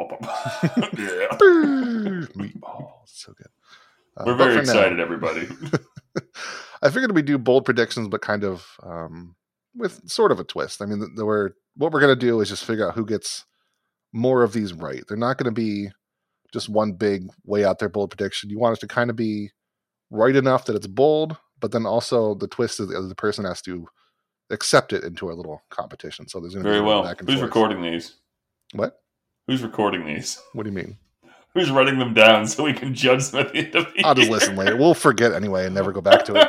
yeah, Meatballs, so good. Uh, we're but very for now- excited, everybody. I figured we do bold predictions, but kind of um, with sort of a twist. I mean, the, the, we're, what we're going to do is just figure out who gets more of these right. They're not going to be just one big way out there bold prediction. You want it to kind of be right enough that it's bold, but then also the twist is the other person has to accept it into our little competition. So there's going to be Very a little well. back and Who's forth. recording these? What? Who's recording these? What do you mean? Who's writing them down so we can judge them at the end of the I'll just year? listen later. We'll forget anyway and never go back to it.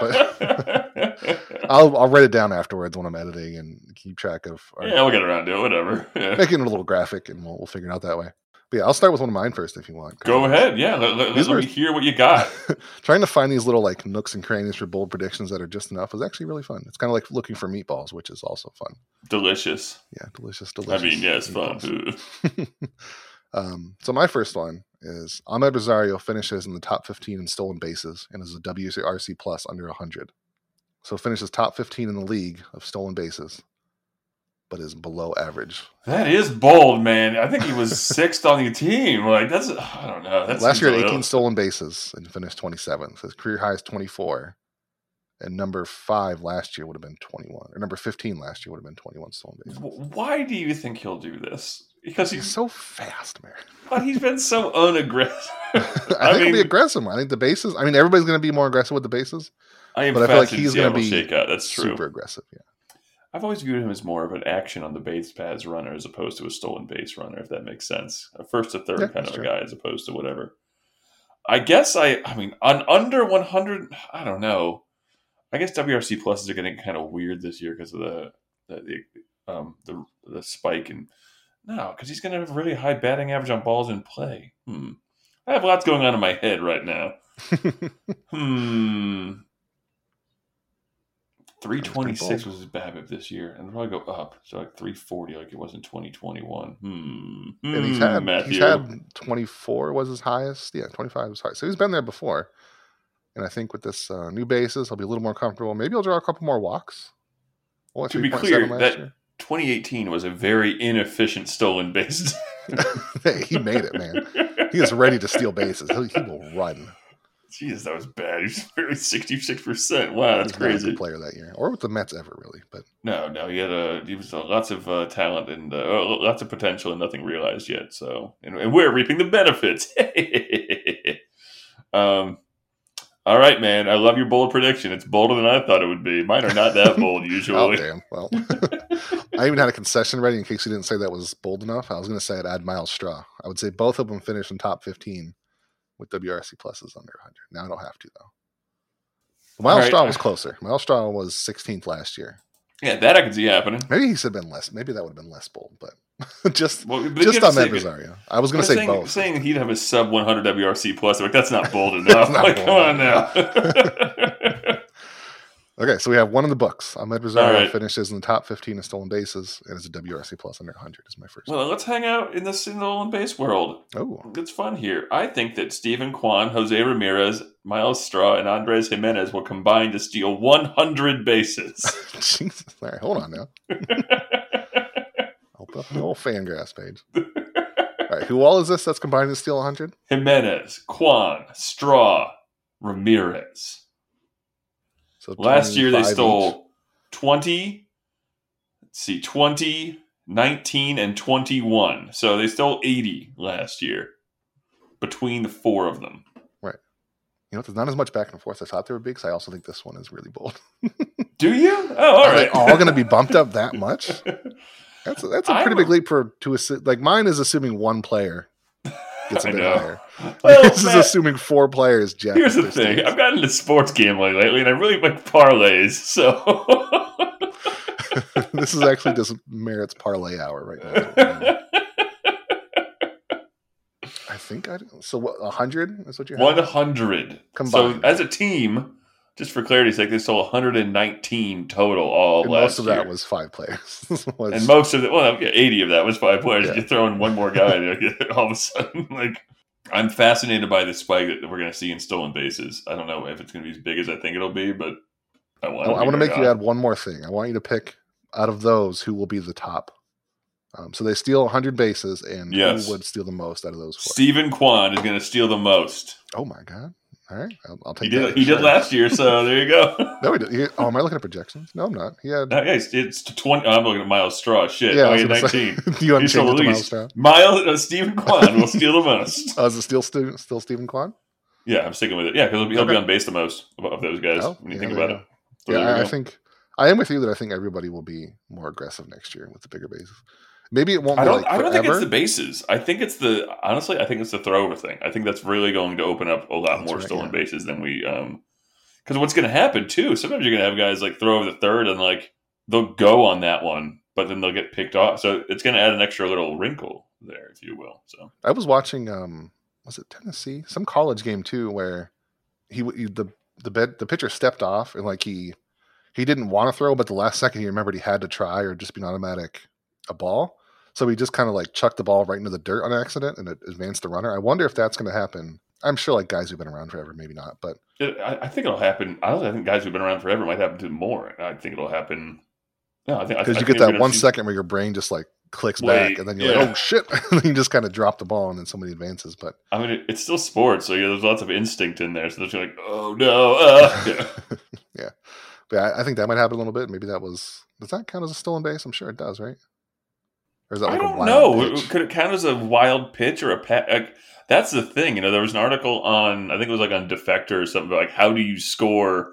But I'll I'll write it down afterwards when I'm editing and keep track of. Our, yeah, we'll get around to it. Whatever. Yeah. Making it a little graphic, and we'll, we'll figure it out that way. But yeah, I'll start with one of mine first if you want. Go ahead. Yeah, let, let, These let were- me hear what you got. Trying to find these little like nooks and crannies for bold predictions that are just enough is actually really fun. It's kind of like looking for meatballs, which is also fun. Delicious. Yeah, delicious, I delicious. mean, yeah, it's fun. meatballs. um, so my first one is Ahmed Rosario finishes in the top fifteen in stolen bases and is a W R C plus under one hundred. So finishes top fifteen in the league of stolen bases, but is below average. That is bold, man. I think he was sixth on the team. Like that's, I don't know. That's Last year had eighteen stolen bases and finished twenty-seventh. So his career high is twenty-four. And number five last year would have been twenty-one. Or number fifteen last year would have been twenty-one stolen bases. Why do you think he'll do this? Because He's he's so fast, man. but he's been so unaggressive. I think I he'll be mean, aggressive. I think the bases, I mean, everybody's going to be more aggressive with the bases. I am but I feel like fascinated he's to see how gonna he'll be shake out. That's true. Super aggressive, yeah. I've always viewed him as more of an action on the base paths runner as opposed to a stolen base runner, if that makes sense. A first to third Yeah, kind of that's a true. guy as opposed to whatever. I guess I, I mean, on under one hundred, I don't know. I guess W R C pluses are getting kind of weird this year because of the the the, um, the the spike and no, because he's going to have a really high batting average on balls in play. Hmm. I have lots going on in my head right now. Hmm. three twenty-six was his BABIP this year, and it'll probably go up. So like three forty, like it was in twenty twenty-one. Hmm. And he's Hmm, had Matthew. he's had twenty-four was his highest. Yeah, twenty-five was high. So he's been there before. And I think with this uh, new bases, he'll be a little more comfortable. Maybe he'll draw a couple more walks. Only To be three point seven clear, last that year. twenty eighteen was a very inefficient stolen base. Hey, he made it, man. He is ready to steal bases. He, he will run. Jeez, that was bad. He's barely sixty-six percent. Wow, that's He's not a crazy. good player that year, or with the Mets ever, really. But No, no, he had a he was uh, lots of uh, talent and uh, lots of potential and nothing realized yet. So, and, and we're reaping the benefits. um, all right, man. I love your bold prediction. It's bolder than I thought it would be. Mine are not that bold oh usually. damn! Well, I even had a concession ready in case you didn't say that was bold enough. I was going to say I'd add Miles Straw. I would say both of them finish in top fifteen with W R C pluses under one hundred. Now I don't have to though. Miles right. Straw was closer. Miles Straw was sixteenth last year. Yeah, that I can see happening. Maybe he should have been less. Maybe that would have been less bold, but just Well, but just you have on to that say- Rosario. I was going to say saying, both. Saying he'd have a sub one hundred W R C plus, like that's not bold enough. not like, bold come on now. Okay, so we have one in the books. Ahmed Rosario right. finishes in the top fifteen of stolen bases and is a W R C plus under one hundred. Is my first. Well, let's hang out in the stolen base world. Oh, It's fun here. I think that Stephen Kwan, Jose Ramirez, Miles Straw, and Andres Jimenez will combine to steal one hundred bases. Jesus! All right, hold on now. Open up the old Fangraphs page. All right, who all is this that's combined to steal one hundred? Jimenez, Kwan, Straw, Ramirez. So Last year they twenty-five stole each. twenty, let's see, twenty, nineteen, and twenty-one. So they stole eighty last year between the four of them. Right. You know, there's not as much back and forth as I thought there would be because I also think this one is really bold. Do you? Oh, all Are they right. all going to be bumped up that much? That's a, that's a I pretty would- big leap for to assume. Like mine is assuming one player gets a I bit know. higher. Well, this Matt, is assuming four players. Jeff, here's the their thing. states. I've gotten into sports gambling lately, and I really like parlays. So This is actually just Merritt's parlay hour right now. I think I so what a hundred is what you have. one hundred. So Combined. as a team, just for clarity's sake, they stole one hundred nineteen total all And last most of year. that was five players. Was- And most of it, well, yeah, eighty of that was five players. Yeah. You throw in one more guy, there, all of a sudden, like, I'm fascinated by the spike that we're going to see in stolen bases. I don't know if it's going to be as big as I think it'll be, but I want. I, I want to make you add. add one more thing. I want you to pick out of those who will be the top. Um, so they steal one hundred bases, and Yes. who would steal the most out of those four? Stephen Kwan is going to steal the most. Oh my god! All right, I'll, I'll He take did. that. He Sure. did last year, so there you go. No, he did. He, oh, am I looking at projections? No, I'm not. He had. No, yeah, it's, it's twenty. I'm looking at Miles Straw. Shit, yeah, I oh, was he had gonna say- nineteen. Do you want He's to change the it to Miles least. Straw? Miles uh, Stephen Kwan will steal the most. Oh, is it still Stu- still Stephen Kwan? Yeah, I'm sticking with it. Yeah, because he'll, be, he'll Okay. be on base the most of, of those guys Oh, when you yeah, think there about you it. So Yeah, there we I, I go. think I am with you that I think everybody will be more aggressive next year with the bigger bases. Maybe it won't I be don't. like I don't think it's forever. the bases. I think it's the honestly. I think it's the throwover thing. I think that's really going to open up a lot That's more right, stolen yeah. bases than we. um Because what's going to happen too? Sometimes you're going to have guys like throw over the third and like they'll go on that one, but then they'll get picked off. So it's going to add an extra little wrinkle there, if you will. So I was watching. Um, was it Tennessee? Some college game too, where he, he the the bed the pitcher stepped off and like he he didn't want to throw, but the last second he remembered he had to try or just be an automatic a ball. So he just kind of like chucked the ball right into the dirt on accident and it advanced the runner. I wonder if that's going to happen. I'm sure like guys who've been around forever, maybe not, but it, I, I think it'll happen. Honestly, I think guys who've been around forever might happen to more. I think it'll happen. No, I think I- because I you think get we're that gonna one see- second where your brain just like clicks Wait, back and then you're yeah. like, oh shit. And then you just kind of drop the ball and then somebody advances. But I mean, it, it's still sports, so yeah, there's lots of instinct in there. So they're just like, oh no, uh. yeah. yeah. But I, I think that might happen a little bit. Maybe that was, does that count as a stolen base? I'm sure it does, right? Or is that like I a don't wild know. pitch? Could it count as a wild pitch or a pat? Like, that's the thing. You know, there was an article on, I think it was like on Defector or something, about like how do you score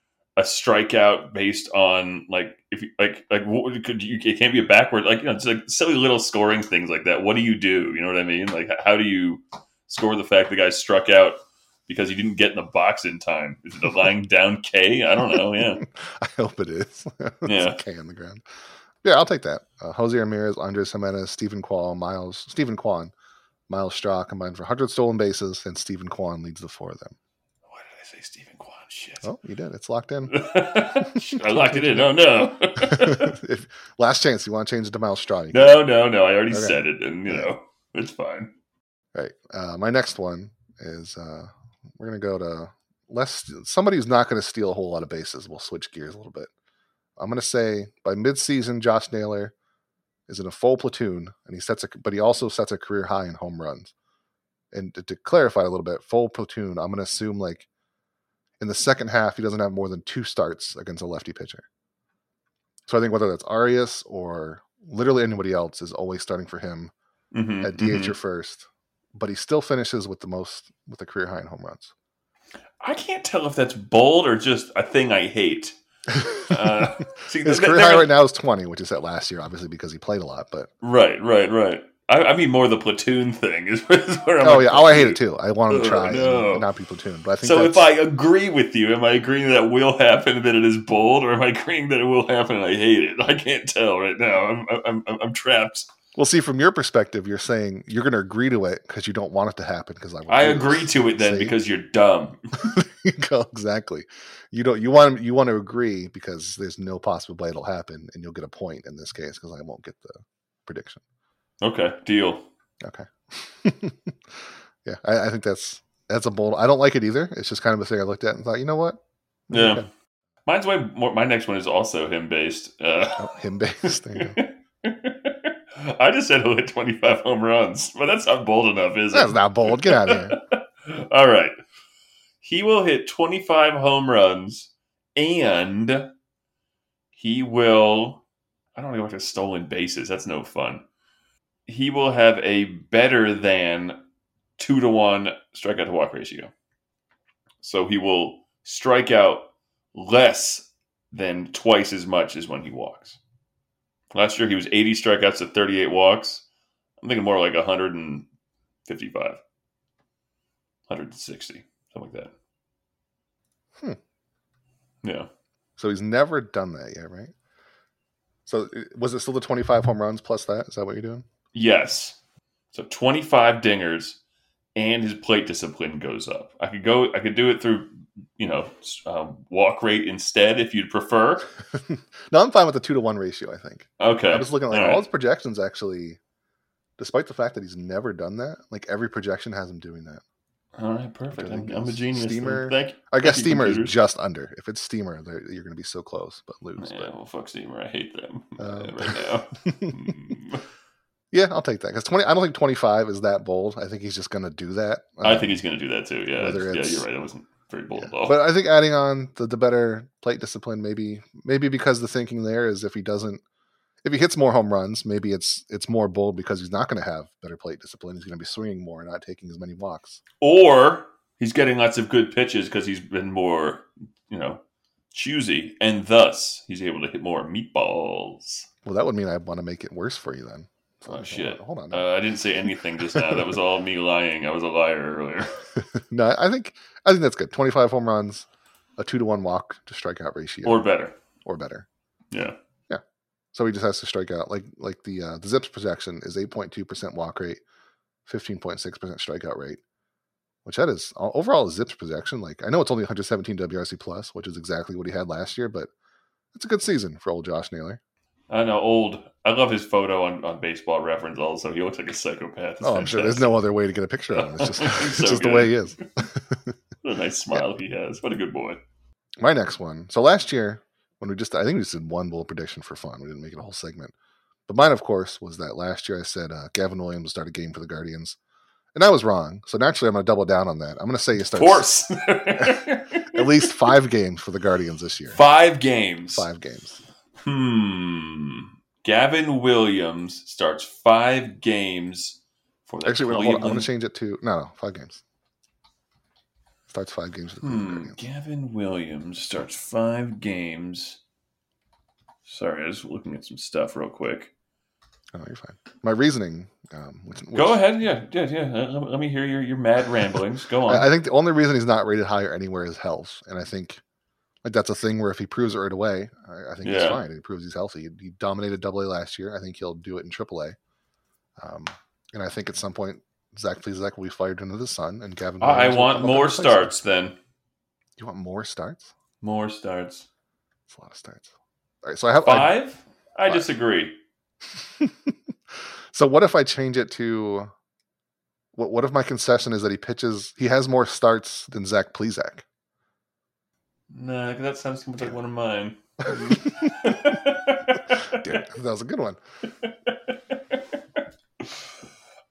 a strikeout based on like if you like like what, could you? It can't be a backward like you know it's like silly little scoring things like that. What do you do? You know what I mean? Like how do you score the fact the guy struck out because he didn't get in the box in time? Is it a lying down K? I don't know. Yeah, I hope it is. It's Yeah. a K on the ground. Yeah, I'll take that. Uh, Jose Ramirez, Andres Jimenez, Stephen Kwan, Miles, Stephen Kwan, Miles Straw combined for one hundred stolen bases, and Stephen Kwan leads the four of them. why did I say Stephen Kwan? Shit. Oh, you did. It's locked in. I locked it in. Oh no. if, last chance. You want to change it to Miles Straw? You can. No, no, no. I already Okay. said it, and you know it's fine. Right. Uh, my next one is uh, we're going to go to less somebody who's not going to steal a whole lot of bases. We'll switch gears a little bit. I'm going to say by midseason, Josh Naylor is in a full platoon, and he sets a, but he also sets a career high in home runs. And to, to clarify a little bit, full platoon, I'm going to assume like in the second half, he doesn't have more than two starts against a lefty pitcher. So I think whether that's Arias or literally anybody else is always starting for him mm-hmm, at D H mm-hmm. or first, but he still finishes with the most, with a career high in home runs. I can't tell if that's bold or just a thing I hate. Uh, see, His th- career th- high th- right now is twenty, which is set last year, obviously because he played a lot. But right, right, right. I, I mean, more the platoon thing is, is where I'm. Oh like, yeah, oh I hate it too. I want him to Oh, try no. and not be platoon. But I think So that's, if I agree with you, am I agreeing that will happen, that it is bold, or am I agreeing that it will happen and I hate it? I can't tell right now. I'm I'm I'm, I'm trapped. well, see, from your perspective, you're saying you're going to agree to it because you don't want it to happen. Because I, I agree to it then See? because you're dumb. you go exactly. You don't. You want you want to agree because there's no possible way it'll happen, and you'll get a point in this case because I won't get the prediction. Okay, deal. Okay. yeah, I, I think that's that's a bold. I don't like it either. It's just kind of a thing I looked at and thought, you know what? Yeah. Okay. Mine's way more, my next one is also him based. Uh, Oh, him based. There you go. I just said he'll hit twenty-five home runs, but that's not bold enough, is That's it? not bold. Get out of here. All right. He will hit twenty-five home runs, and he will. I don't know what stolen bases. That's no fun. He will have a better than two to one strikeout to walk ratio. So he will strike out less than twice as much as when he walks. Last year he was eighty strikeouts to thirty-eight walks. I'm thinking more like one fifty-five, one sixty, something like that. Hmm. Yeah. So he's never done that yet, right? So was it still the twenty-five home runs plus that? Is that what you're doing? Yes. So twenty-five dingers, and his plate discipline goes up. I could go. I could do it through, you know, um, walk rate instead, if you'd prefer. No, I'm fine with the two to one ratio. I think. Okay. I'm just looking at like, All all, right. his projections. Actually, despite the fact that he's never done that, like every projection has him doing that. All right, perfect. I I'm, think I'm a it's genius. Steamer- Thank you. I guess Thank you, Steamer is computers. just under. If it's Steamer, they're- you're going to be so close, but lose. Yeah, But well, fuck Steamer. I hate them uh, Um, right now. Mm. yeah, I'll take that because twenty. I don't think twenty-five is that bold. I think he's just going to do that. I Um, think he's going to do that too. Yeah, whether yeah, it's- you're right. That wasn't very bold yeah. at all. But I think adding on the, the better plate discipline, maybe maybe because the thinking there is if he doesn't, if he hits more home runs, maybe it's it's more bold because he's not going to have better plate discipline. He's going to be swinging more and not taking as many walks. Or he's getting lots of good pitches because he's been more, you know, choosy, and thus he's able to hit more meatballs. Well, that would mean I want to make it worse for you then. So, Oh shit! Hold on. Uh, I didn't say anything just now. That was all me lying. I was a liar earlier. no, I think I think that's good. twenty-five home runs, a two to one walk to strikeout ratio, Or better. or better. Yeah. So he just has to strike out. Like like the uh, the Zips projection is eight point two percent walk rate, fifteen point six percent strikeout rate, which that is overall a Zips projection. Like I know it's only one seventeen W R C plus, which is exactly what he had last year, but it's a good season for old Josh Naylor. I know, old. I love his photo on, on Baseball Reference also. He looks like a psychopath. It's Oh, I'm sure there's fantastic. no other way to get a picture of him. It's just, He's it's so just the good. way he is. What a nice smile he has. What a good boy. My next one. So last year, when we just, I think we just did one bold prediction for fun. We didn't make it a whole segment. But mine, of course, was that last year I said uh, Gavin Williams would start a game for the Guardians. And I was wrong. So naturally, I'm going to double down on that. I'm going to say he Of starts course. at least five games for the Guardians this year. Five games. Five games. Hmm. Gavin Williams starts five games for the Actually, wait, hold on. Cleveland. I'm going to change it to, no, no, five games. Starts five games for the Cleveland Hmm. Guardians. Gavin Williams starts five games. Sorry, I was looking at some stuff real quick. Oh, you're fine. My reasoning, um, which, which Go ahead. Yeah, yeah, yeah. Uh, Let, let me hear your, your mad ramblings. Go on. I, I think the only reason he's not rated higher anywhere is health. And I think like that's a thing where if he proves it right away, I, I think he's Yeah. fine. He proves he's healthy. He, he dominated Double A last year. I think he'll do it in Triple A. Um, and I think at some point, Zach Plesac will be fired into the sun, and Gavin. I Williams will want come up more and replace him. starts then. You want more starts? More starts. That's a lot of starts. All right, so I have I- Five? I, Five. disagree. so what if I change it to? What What if my concession is that he pitches? He has more starts than Zach Plesac. Nah, that sounds too much like one of mine. Dude, that was a good one.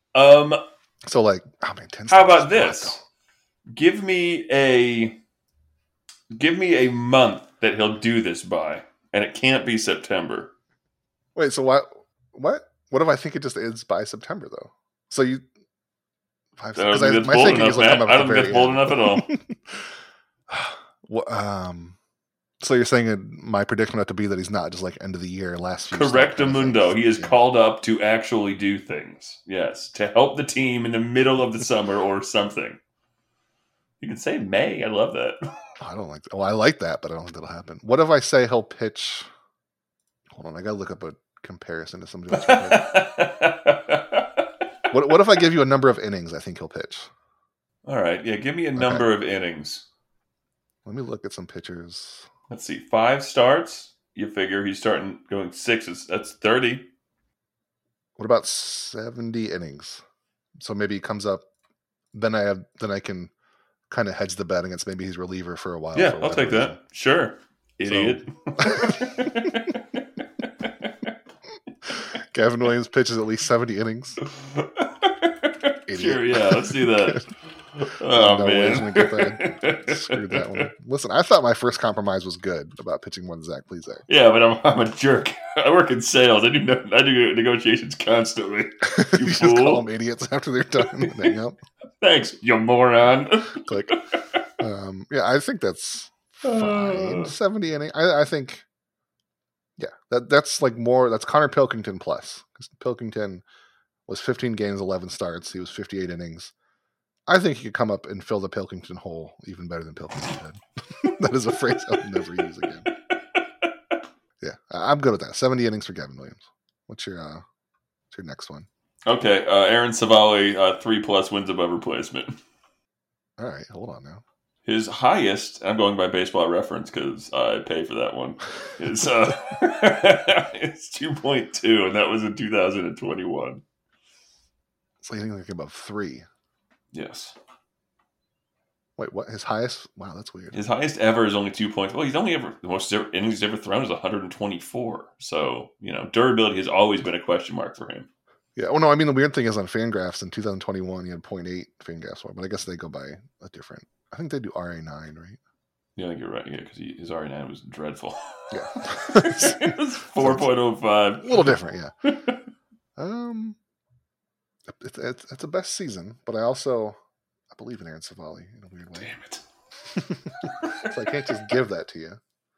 Um, So like, oh man, ten. how starts about is this? wild, Give me a give me a month that he'll do this by, and it can't be September. though. Wait, so what? What? What if I think it just ends by September though? So you. I don't think that's my bold thinking enough, is like Matt. come up I at don't the think that's very bold end. enough at all. Well, um, so you're saying it, my prediction ought to be that he's not just like end of the year, last few. Correctamundo. He is yeah. called up to actually do things. Yes, to help the team in the middle of the summer or something. You can say May. I love that. I don't like. Well, I like that, but I don't think that'll happen. What if I say he'll pitch? Hold on, I gotta look up a comparison to somebody else. what What if I give you a number of innings? I think he'll pitch. All right, yeah. Give me a number okay. of innings. Let me look at some pitchers. Let's see. Five starts. You figure he's starting going sixes. That's thirty. What about seventy innings? So maybe he comes up. Then I have. Then I can kind of hedge the bet against maybe he's reliever for a while. Yeah, I'll take reason. that. Sure, idiot. So, Gavin Williams pitches at least seventy innings. Idiot. Sure, yeah, let's do that. Oh, no man. Get that. Screwed that one. Listen, I thought my first compromise was good about pitching one Zach Plesac. Yeah, but I'm, I'm a jerk. I work in sales. I do no, I do negotiations constantly. You, you fool. just call them idiots after they're done and hang up. Thanks, you moron. Click. Um, yeah, I think that's fine. Uh, seventy innings. I, I think, yeah, that that's like more. That's Connor Pilkington plus. Because Pilkington was fifteen games, eleven starts. He was fifty-eight innings. I think he could come up and fill the Pilkington hole even better than Pilkington did. That is a phrase I'll never use again. Yeah, I'm good with that. seventy innings for Gavin Williams. What's your uh, what's your next one? Okay, uh, Aaron Savali, uh, three plus wins above replacement. All right, hold on now. His highest, I'm going by Baseball Reference because I pay for that one, is uh, it's two point two, and that was in two thousand twenty-one. So you think like about three? Yes. Wait, what? His highest? Wow, that's weird. His highest ever is only two points. Well, he's only ever the most innings he's ever thrown is one hundred twenty-four. So you know, durability has always been a question mark for him. Yeah. Well, no, I mean the weird thing is on Fangraphs in two thousand twenty-one he had point eight Fangraphs for, but I guess they go by a different. I think they do R A nine, right? Yeah, I think you're right. Yeah, because his R A nine was dreadful. Yeah, it was four point oh five. A little different, yeah. um. It's, it's it's a best season, but I also I believe in Aaron Savali in a weird way. Damn it! So I can't just give that to you.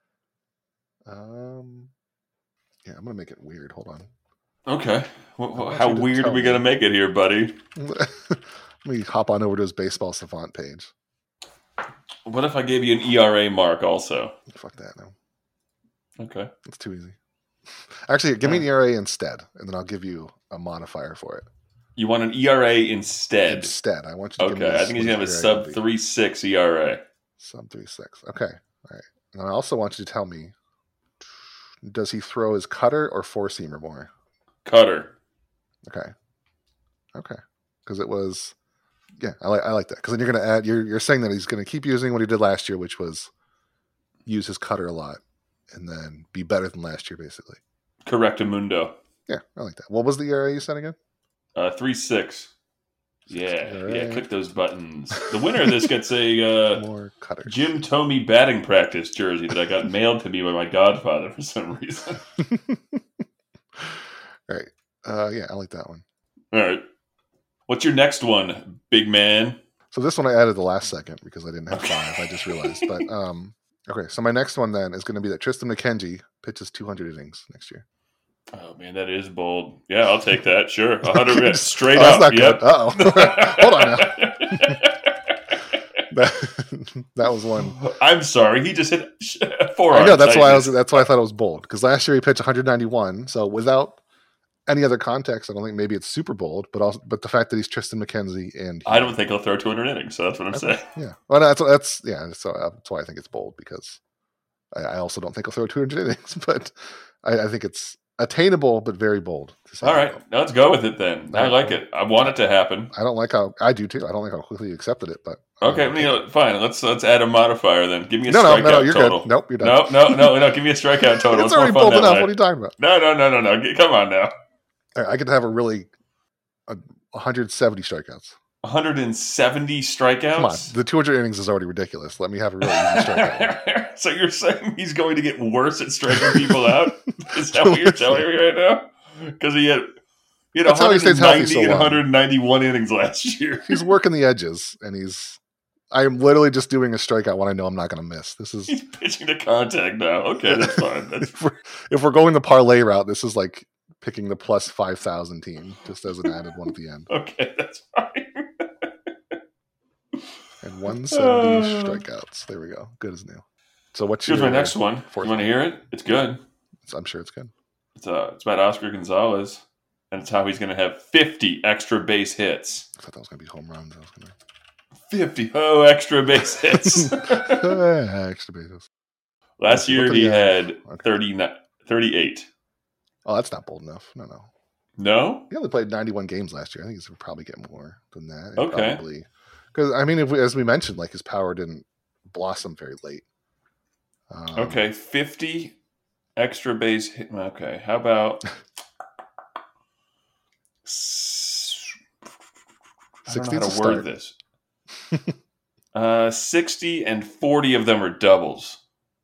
Um, yeah, I'm gonna make it weird. Hold on. Okay, well, how weird are we gonna make it here, buddy? Let me hop on over to his Baseball Savant page. What if I gave you an E R A mark also? Fuck that, no. Okay, it's too easy. Actually, give me an E R A instead, and then I'll give you a modifier for it. You want an E R A instead? Instead, I want you to okay, give me I think he's going to have a sub three point six E R A. Sub three point six. Okay. All right. And I also want you to tell me, does he throw his cutter or four-seamer more? Cutter. Okay. Okay. Because it was, yeah, I like I like that. Because then you're going to add, you're, you're saying that he's going to keep using what he did last year, which was use his cutter a lot and then be better than last year, basically. Correctamundo. Yeah, I like that. What was the E R A you said again? Uh, three six. Yeah, right. Yeah. Click those buttons. The winner of this gets a uh, more cutters. Jim Thome batting practice jersey that I got mailed to me by my godfather for some reason. All right. Uh, yeah, I like that one. All right. What's your next one, big man? So this one I added the last second because I didn't have okay. five. I just realized. But um, okay, so my next one then is going to be that Tristan McKenzie pitches two hundred innings next year. Oh man, that is bold. Yeah, I'll take that. Sure, one hundred straight oh, up. That's not yep. good. Uh-oh. Hold on now. that, that was one. I'm sorry, he just hit four. I know that's why I was. That's why I thought it was bold because last year he pitched one hundred ninety-one. So without any other context, I don't think maybe it's super bold. But also, but the fact that he's Tristan McKenzie and he, I don't think he'll throw two hundred innings. So that's what I'm okay. saying. Yeah. Well, that's that's yeah. So that's why I think it's bold because I, I also don't think he'll throw two hundred innings. But I, I think it's attainable, but very bold. All right, now let's go with it then. I like it. I want it to happen. I don't like how I do too. I don't like how quickly you accepted it, but okay, you know, fine. Let's let's add a modifier then. Give me a no, strikeout no, no, you're total. Good. Nope, you're done. No, no, no, no. Give me a strikeout total. It's, it's already bold enough. What are you talking about? No, no, no, no, no. Come on now. I could have a really, a, one hundred seventy strikeouts. one hundred seventy strikeouts? Come on. The two hundred innings is already ridiculous. Let me have a really easy strikeout. So you're saying he's going to get worse at striking people out? Is that what you're telling me right now? Because he had, he had That's how he stays healthy so and long. one hundred ninety-one innings last year. He's working the edges, and he's... I am literally just doing a strikeout when I know I'm not going to miss. This is... He's pitching to contact now. Okay, that's fine. That's if, we're, if we're going the parlay route, this is like picking the plus five thousand team, just as an added one at the end. Okay, that's fine. And one hundred seventy Uh. strikeouts. There we go. Good as new. So what's Here's your my next one. fourth You want to hear it? It's good. I'm sure it's good. It's uh, it's about Oscar Gonzalez, and it's how he's going to have fifty extra base hits. I thought that was going to be home runs. I was going fifty oh extra base hits. to extra bases. Last year Look at he the- had okay. thirty, thirty-eight. Oh, that's not bold enough. No, no. No? He only played ninety-one games last year. I think he's going to probably get more than that. Okay. Probably because I mean, if we, as we mentioned, like his power didn't blossom very late. Um, Okay, fifty extra base hit. Okay, how about s- I don't know how sixty is to a word start. this. uh, sixty and forty of them are doubles.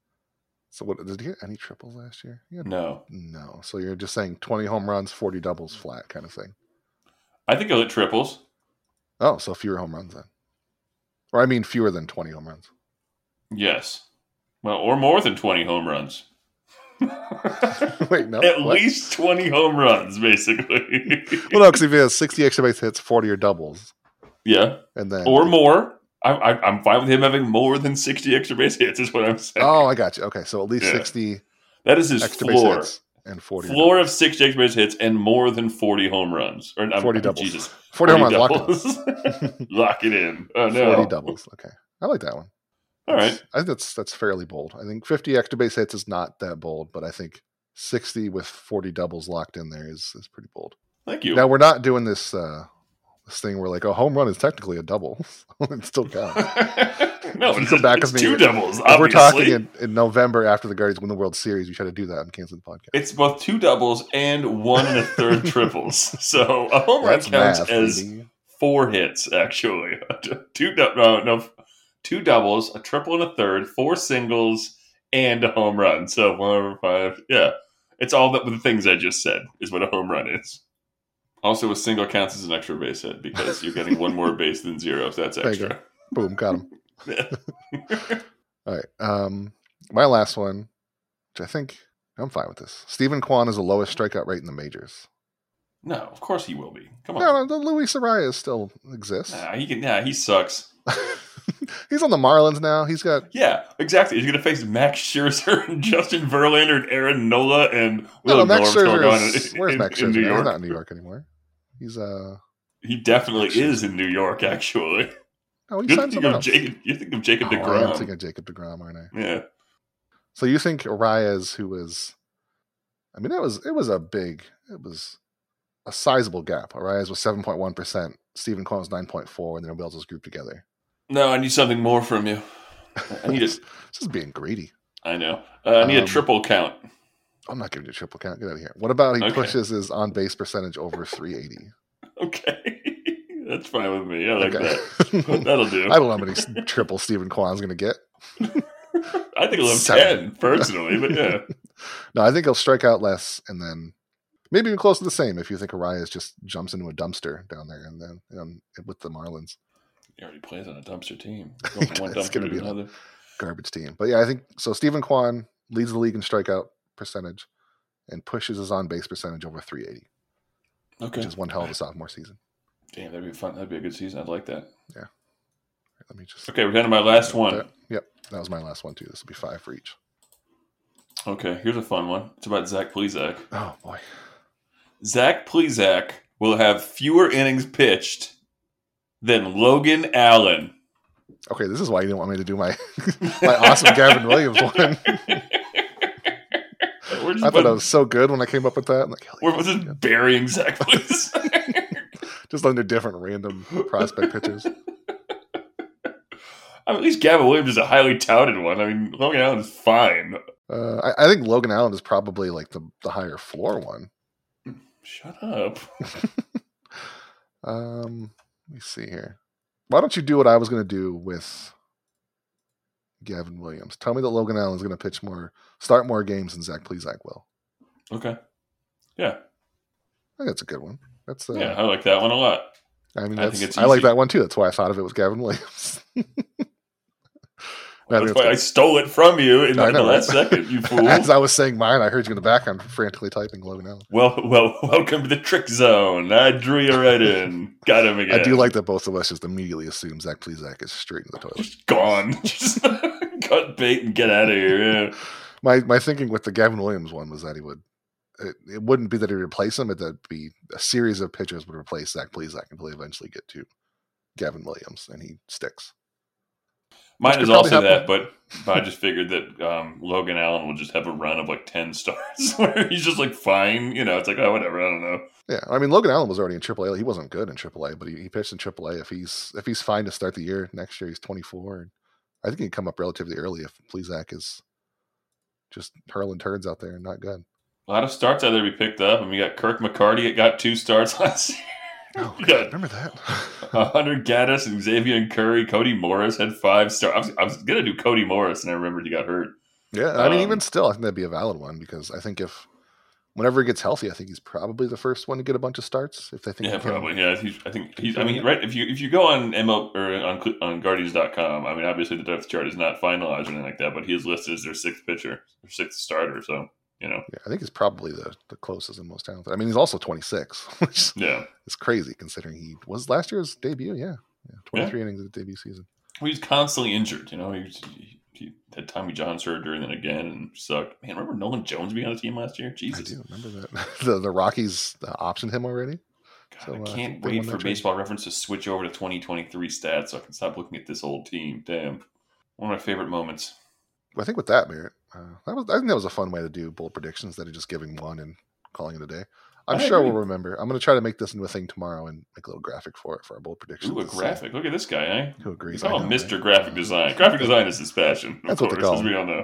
So what did he get any triples last year? He had- No, no. So you're just saying twenty home runs, forty doubles flat kind of thing. I think he'll hit triples. Oh, so fewer home runs then. Or I mean fewer than twenty home runs. Yes, well, or more than twenty home runs. Wait, no. At what? least twenty home runs, basically. Well, no, because if he has sixty extra base hits, forty are doubles. Yeah, And then or more. I, I, I'm fine with him having more than sixty extra base hits. Is what I'm saying. Oh, I got you. Okay, so at least Yeah. sixty That is his extra floor. base hits and forty. Floor of sixty extra base hits and more than forty home runs. Or um, forty doubles. Jesus, forty home runs. Lock it. doubles. Lock it in. Oh no. forty doubles. Okay, I like that one. All right. I think that's that's fairly bold. I think fifty extra base hits is not that bold, but I think sixty with forty doubles locked in there is is pretty bold. Thank you. Now we're not doing this uh, this thing where like a home run is technically a double. It still counts. no, If you it's, come back it's with me- two doubles. If we're Obviously, talking in, in November after the Guardians win the World Series, we try to do that and cancel the podcast. it's both two doubles and one and a third triples. So a home run That's counts math, as baby. four hits. Actually, two dou- no, no, two doubles, a triple and a third, four singles, and a home run. So one over five. Yeah, it's all that the things I just said is what a home run is. Also, a single counts as an extra base hit because you're getting one more base than zero, so that's There you extra. Boom, got him. Yeah. All right. Um, my last one, which I think I'm fine with this. Stephen Kwan is the lowest strikeout rate in the majors. No, of course he will be. Come on. No, no, the Luis Arias still exists. Nah, he can. Yeah, he sucks. He's on the Marlins now. He's got Yeah, exactly. He's going to face Max Scherzer and Justin Verlander and Aaron Nola and no, Will no, Max Norm's going Scherzer. on Is, in, where's in- Max in Scherzer? New now? He's York. not in New York anymore. He's uh He definitely Max is in New York. Actually, no, he you're signed thinking someone of else. Jacob. You're thinking of Jacob Oh, I am Degrom. thinking of Jacob Degrom, aren't I? Yeah, So you think Arias, who was, I mean, it was it was a big, it was a sizable gap. Arias was seven point one percent. Stephen Kwan was nine point four, and then everybody else was grouped together. no, I need something more from you. I need a. It's just being greedy. I know. Uh, I need Um, a triple count. I'm not giving you a triple count. Get out of here. What about he Okay. pushes his on base percentage over three eighty? Okay, that's fine with me. I like Okay. that. That'll do. I don't know how many s- triple Stephen Kwan's going to get. I think he'll have Seven. ten personally, but yeah. No, I think he'll strike out less, and then maybe even close to the same if you think Arias just jumps into a dumpster down there and then um, with the Marlins. He already plays on a dumpster team. Go from one It's dumpster gonna to be a- another. Garbage team. But yeah, I think so. Stephen Kwan leads the league in strikeout percentage and pushes his on base percentage over three eighty, Okay. which is one hell of a sophomore season. Damn, that'd be fun. That'd be a good season. I'd like that. Let me just. Okay, we're down to my last one. That- Yep, that was my last one too. This will be five for each. Okay, here's a fun one. It's about Zach Plesac. Oh boy. Zach Plesac will have fewer innings pitched than Logan Allen. Okay, this is why you didn't want me to do my my awesome Gavin Williams one. We're just I thought put- I was so good when I came up with that. I'm like, hell we're yeah. just burying Zach Plesac. Just under different random prospect pitchers. I mean, at least Gavin Williams is a highly touted one. I mean, Logan Allen is fine. Uh, I, I think Logan Allen is probably like the, the higher floor one. Shut up. Um, let me see here. Why don't you do what I was going to do with Gavin Williams? Tell me that Logan Allen's going to pitch more, start more games than Zach Plesac will. Okay. Yeah. I think that's a good one. That's uh, yeah, I like that one a lot. I mean, I that's, think it's I like easy. that one too. That's why I thought of it was Gavin Williams. Well, that's why I stole it from you in I the know, last right? second, you fool. As I was saying mine, I heard you in the background frantically typing Logan Allen. Well, well, welcome to the trick zone. I drew you right in. Got him again. I do like that both of us just immediately assume Zach Plesac is straight in the toilet. Just gone. Just cut bait and get out of here. Yeah. My my thinking with the Gavin Williams one was that he would. It, it wouldn't be that he'd replace him, but that'd be a series of pitchers would replace Zach Plesac until they eventually get to Gavin Williams, and he sticks. Mine Which is could also probably that, happen. but, but I just figured that um, Logan Allen will just have a run of like ten starts where he's just like fine. You know, it's like, oh, whatever. I don't know. Yeah, I mean, Logan Allen was already in triple A. He wasn't good in triple A, but he, he pitched in triple A. If he's if he's fine to start the year next year, he's twenty-four. And I think he can come up relatively early if Plesac is just hurling turds out there and not good. A lot of starts out there we picked up. I mean, we got Kirk McCarty. It got two starts last year. Oh, You God, got remember that? Hunter Gaddis and Xavier and Curry. Cody Morris had five stars. I was, I was going to do Cody Morris, and I remembered he got hurt. Yeah, I mean, Um, even still, I think that'd be a valid one because I think if whenever he gets healthy, I think he's probably the first one to get a bunch of starts. If they think, Yeah, he can- probably. Yeah, he's, I think he's. I mean, right. If you if you go on M L or on on Guardians dot com, I mean, obviously the depth chart is not finalized or anything like that, but he is listed as their sixth pitcher, their sixth starter. So you know, Yeah, I think he's probably the, the closest and most talented. I mean, he's also twenty-six, which yeah. is crazy considering he was last year's debut. Yeah, yeah twenty-three innings of the debut season. Well, he's constantly injured. You know, he, he, he had Tommy John surgery and then again and sucked. Man, remember Nolan Jones being on the team last year? I Jesus, do remember that. the the Rockies uh, optioned him already. God, So, uh, I I can't think they wait won for that trade. Baseball Reference to switch over to twenty twenty-three stats so I can stop looking at this old team. Damn, one of my favorite moments. I think with that, Merritt, uh, that was I think that was a fun way to do bold predictions instead of just giving one and calling it a day. I'm I sure agree. we'll remember. I'm going to try to make this into a thing tomorrow and make a little graphic for it for our bold predictions. Ooh, a to see graphic. Look at this guy, eh? Who agrees? We call I him know, Mister right? Graphic Design. Graphic design is his passion. Of That's what course, they call as him. we all know.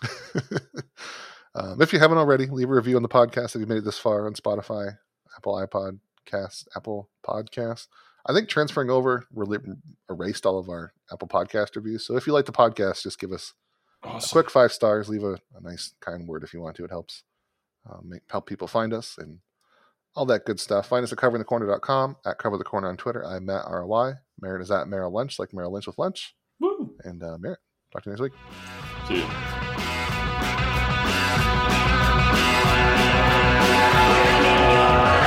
um, if you haven't already, leave a review on the podcast if you made it this far on Spotify, Apple iPod cast, Apple Podcasts. I think transferring over really erased all of our Apple Podcast reviews. So if you like the podcast, just give us a Awesome. quick five stars. Leave a, a nice, kind word if you want to. It helps uh, make, help people find us and all that good stuff. Find us at covering the corner dot com, at Cover the Corner on Twitter. I'm Matt R O Y. Merritt is at Merrill Lunch, like Merrill Lynch with lunch. Woo. And uh, Merritt, talk to you next week. See you.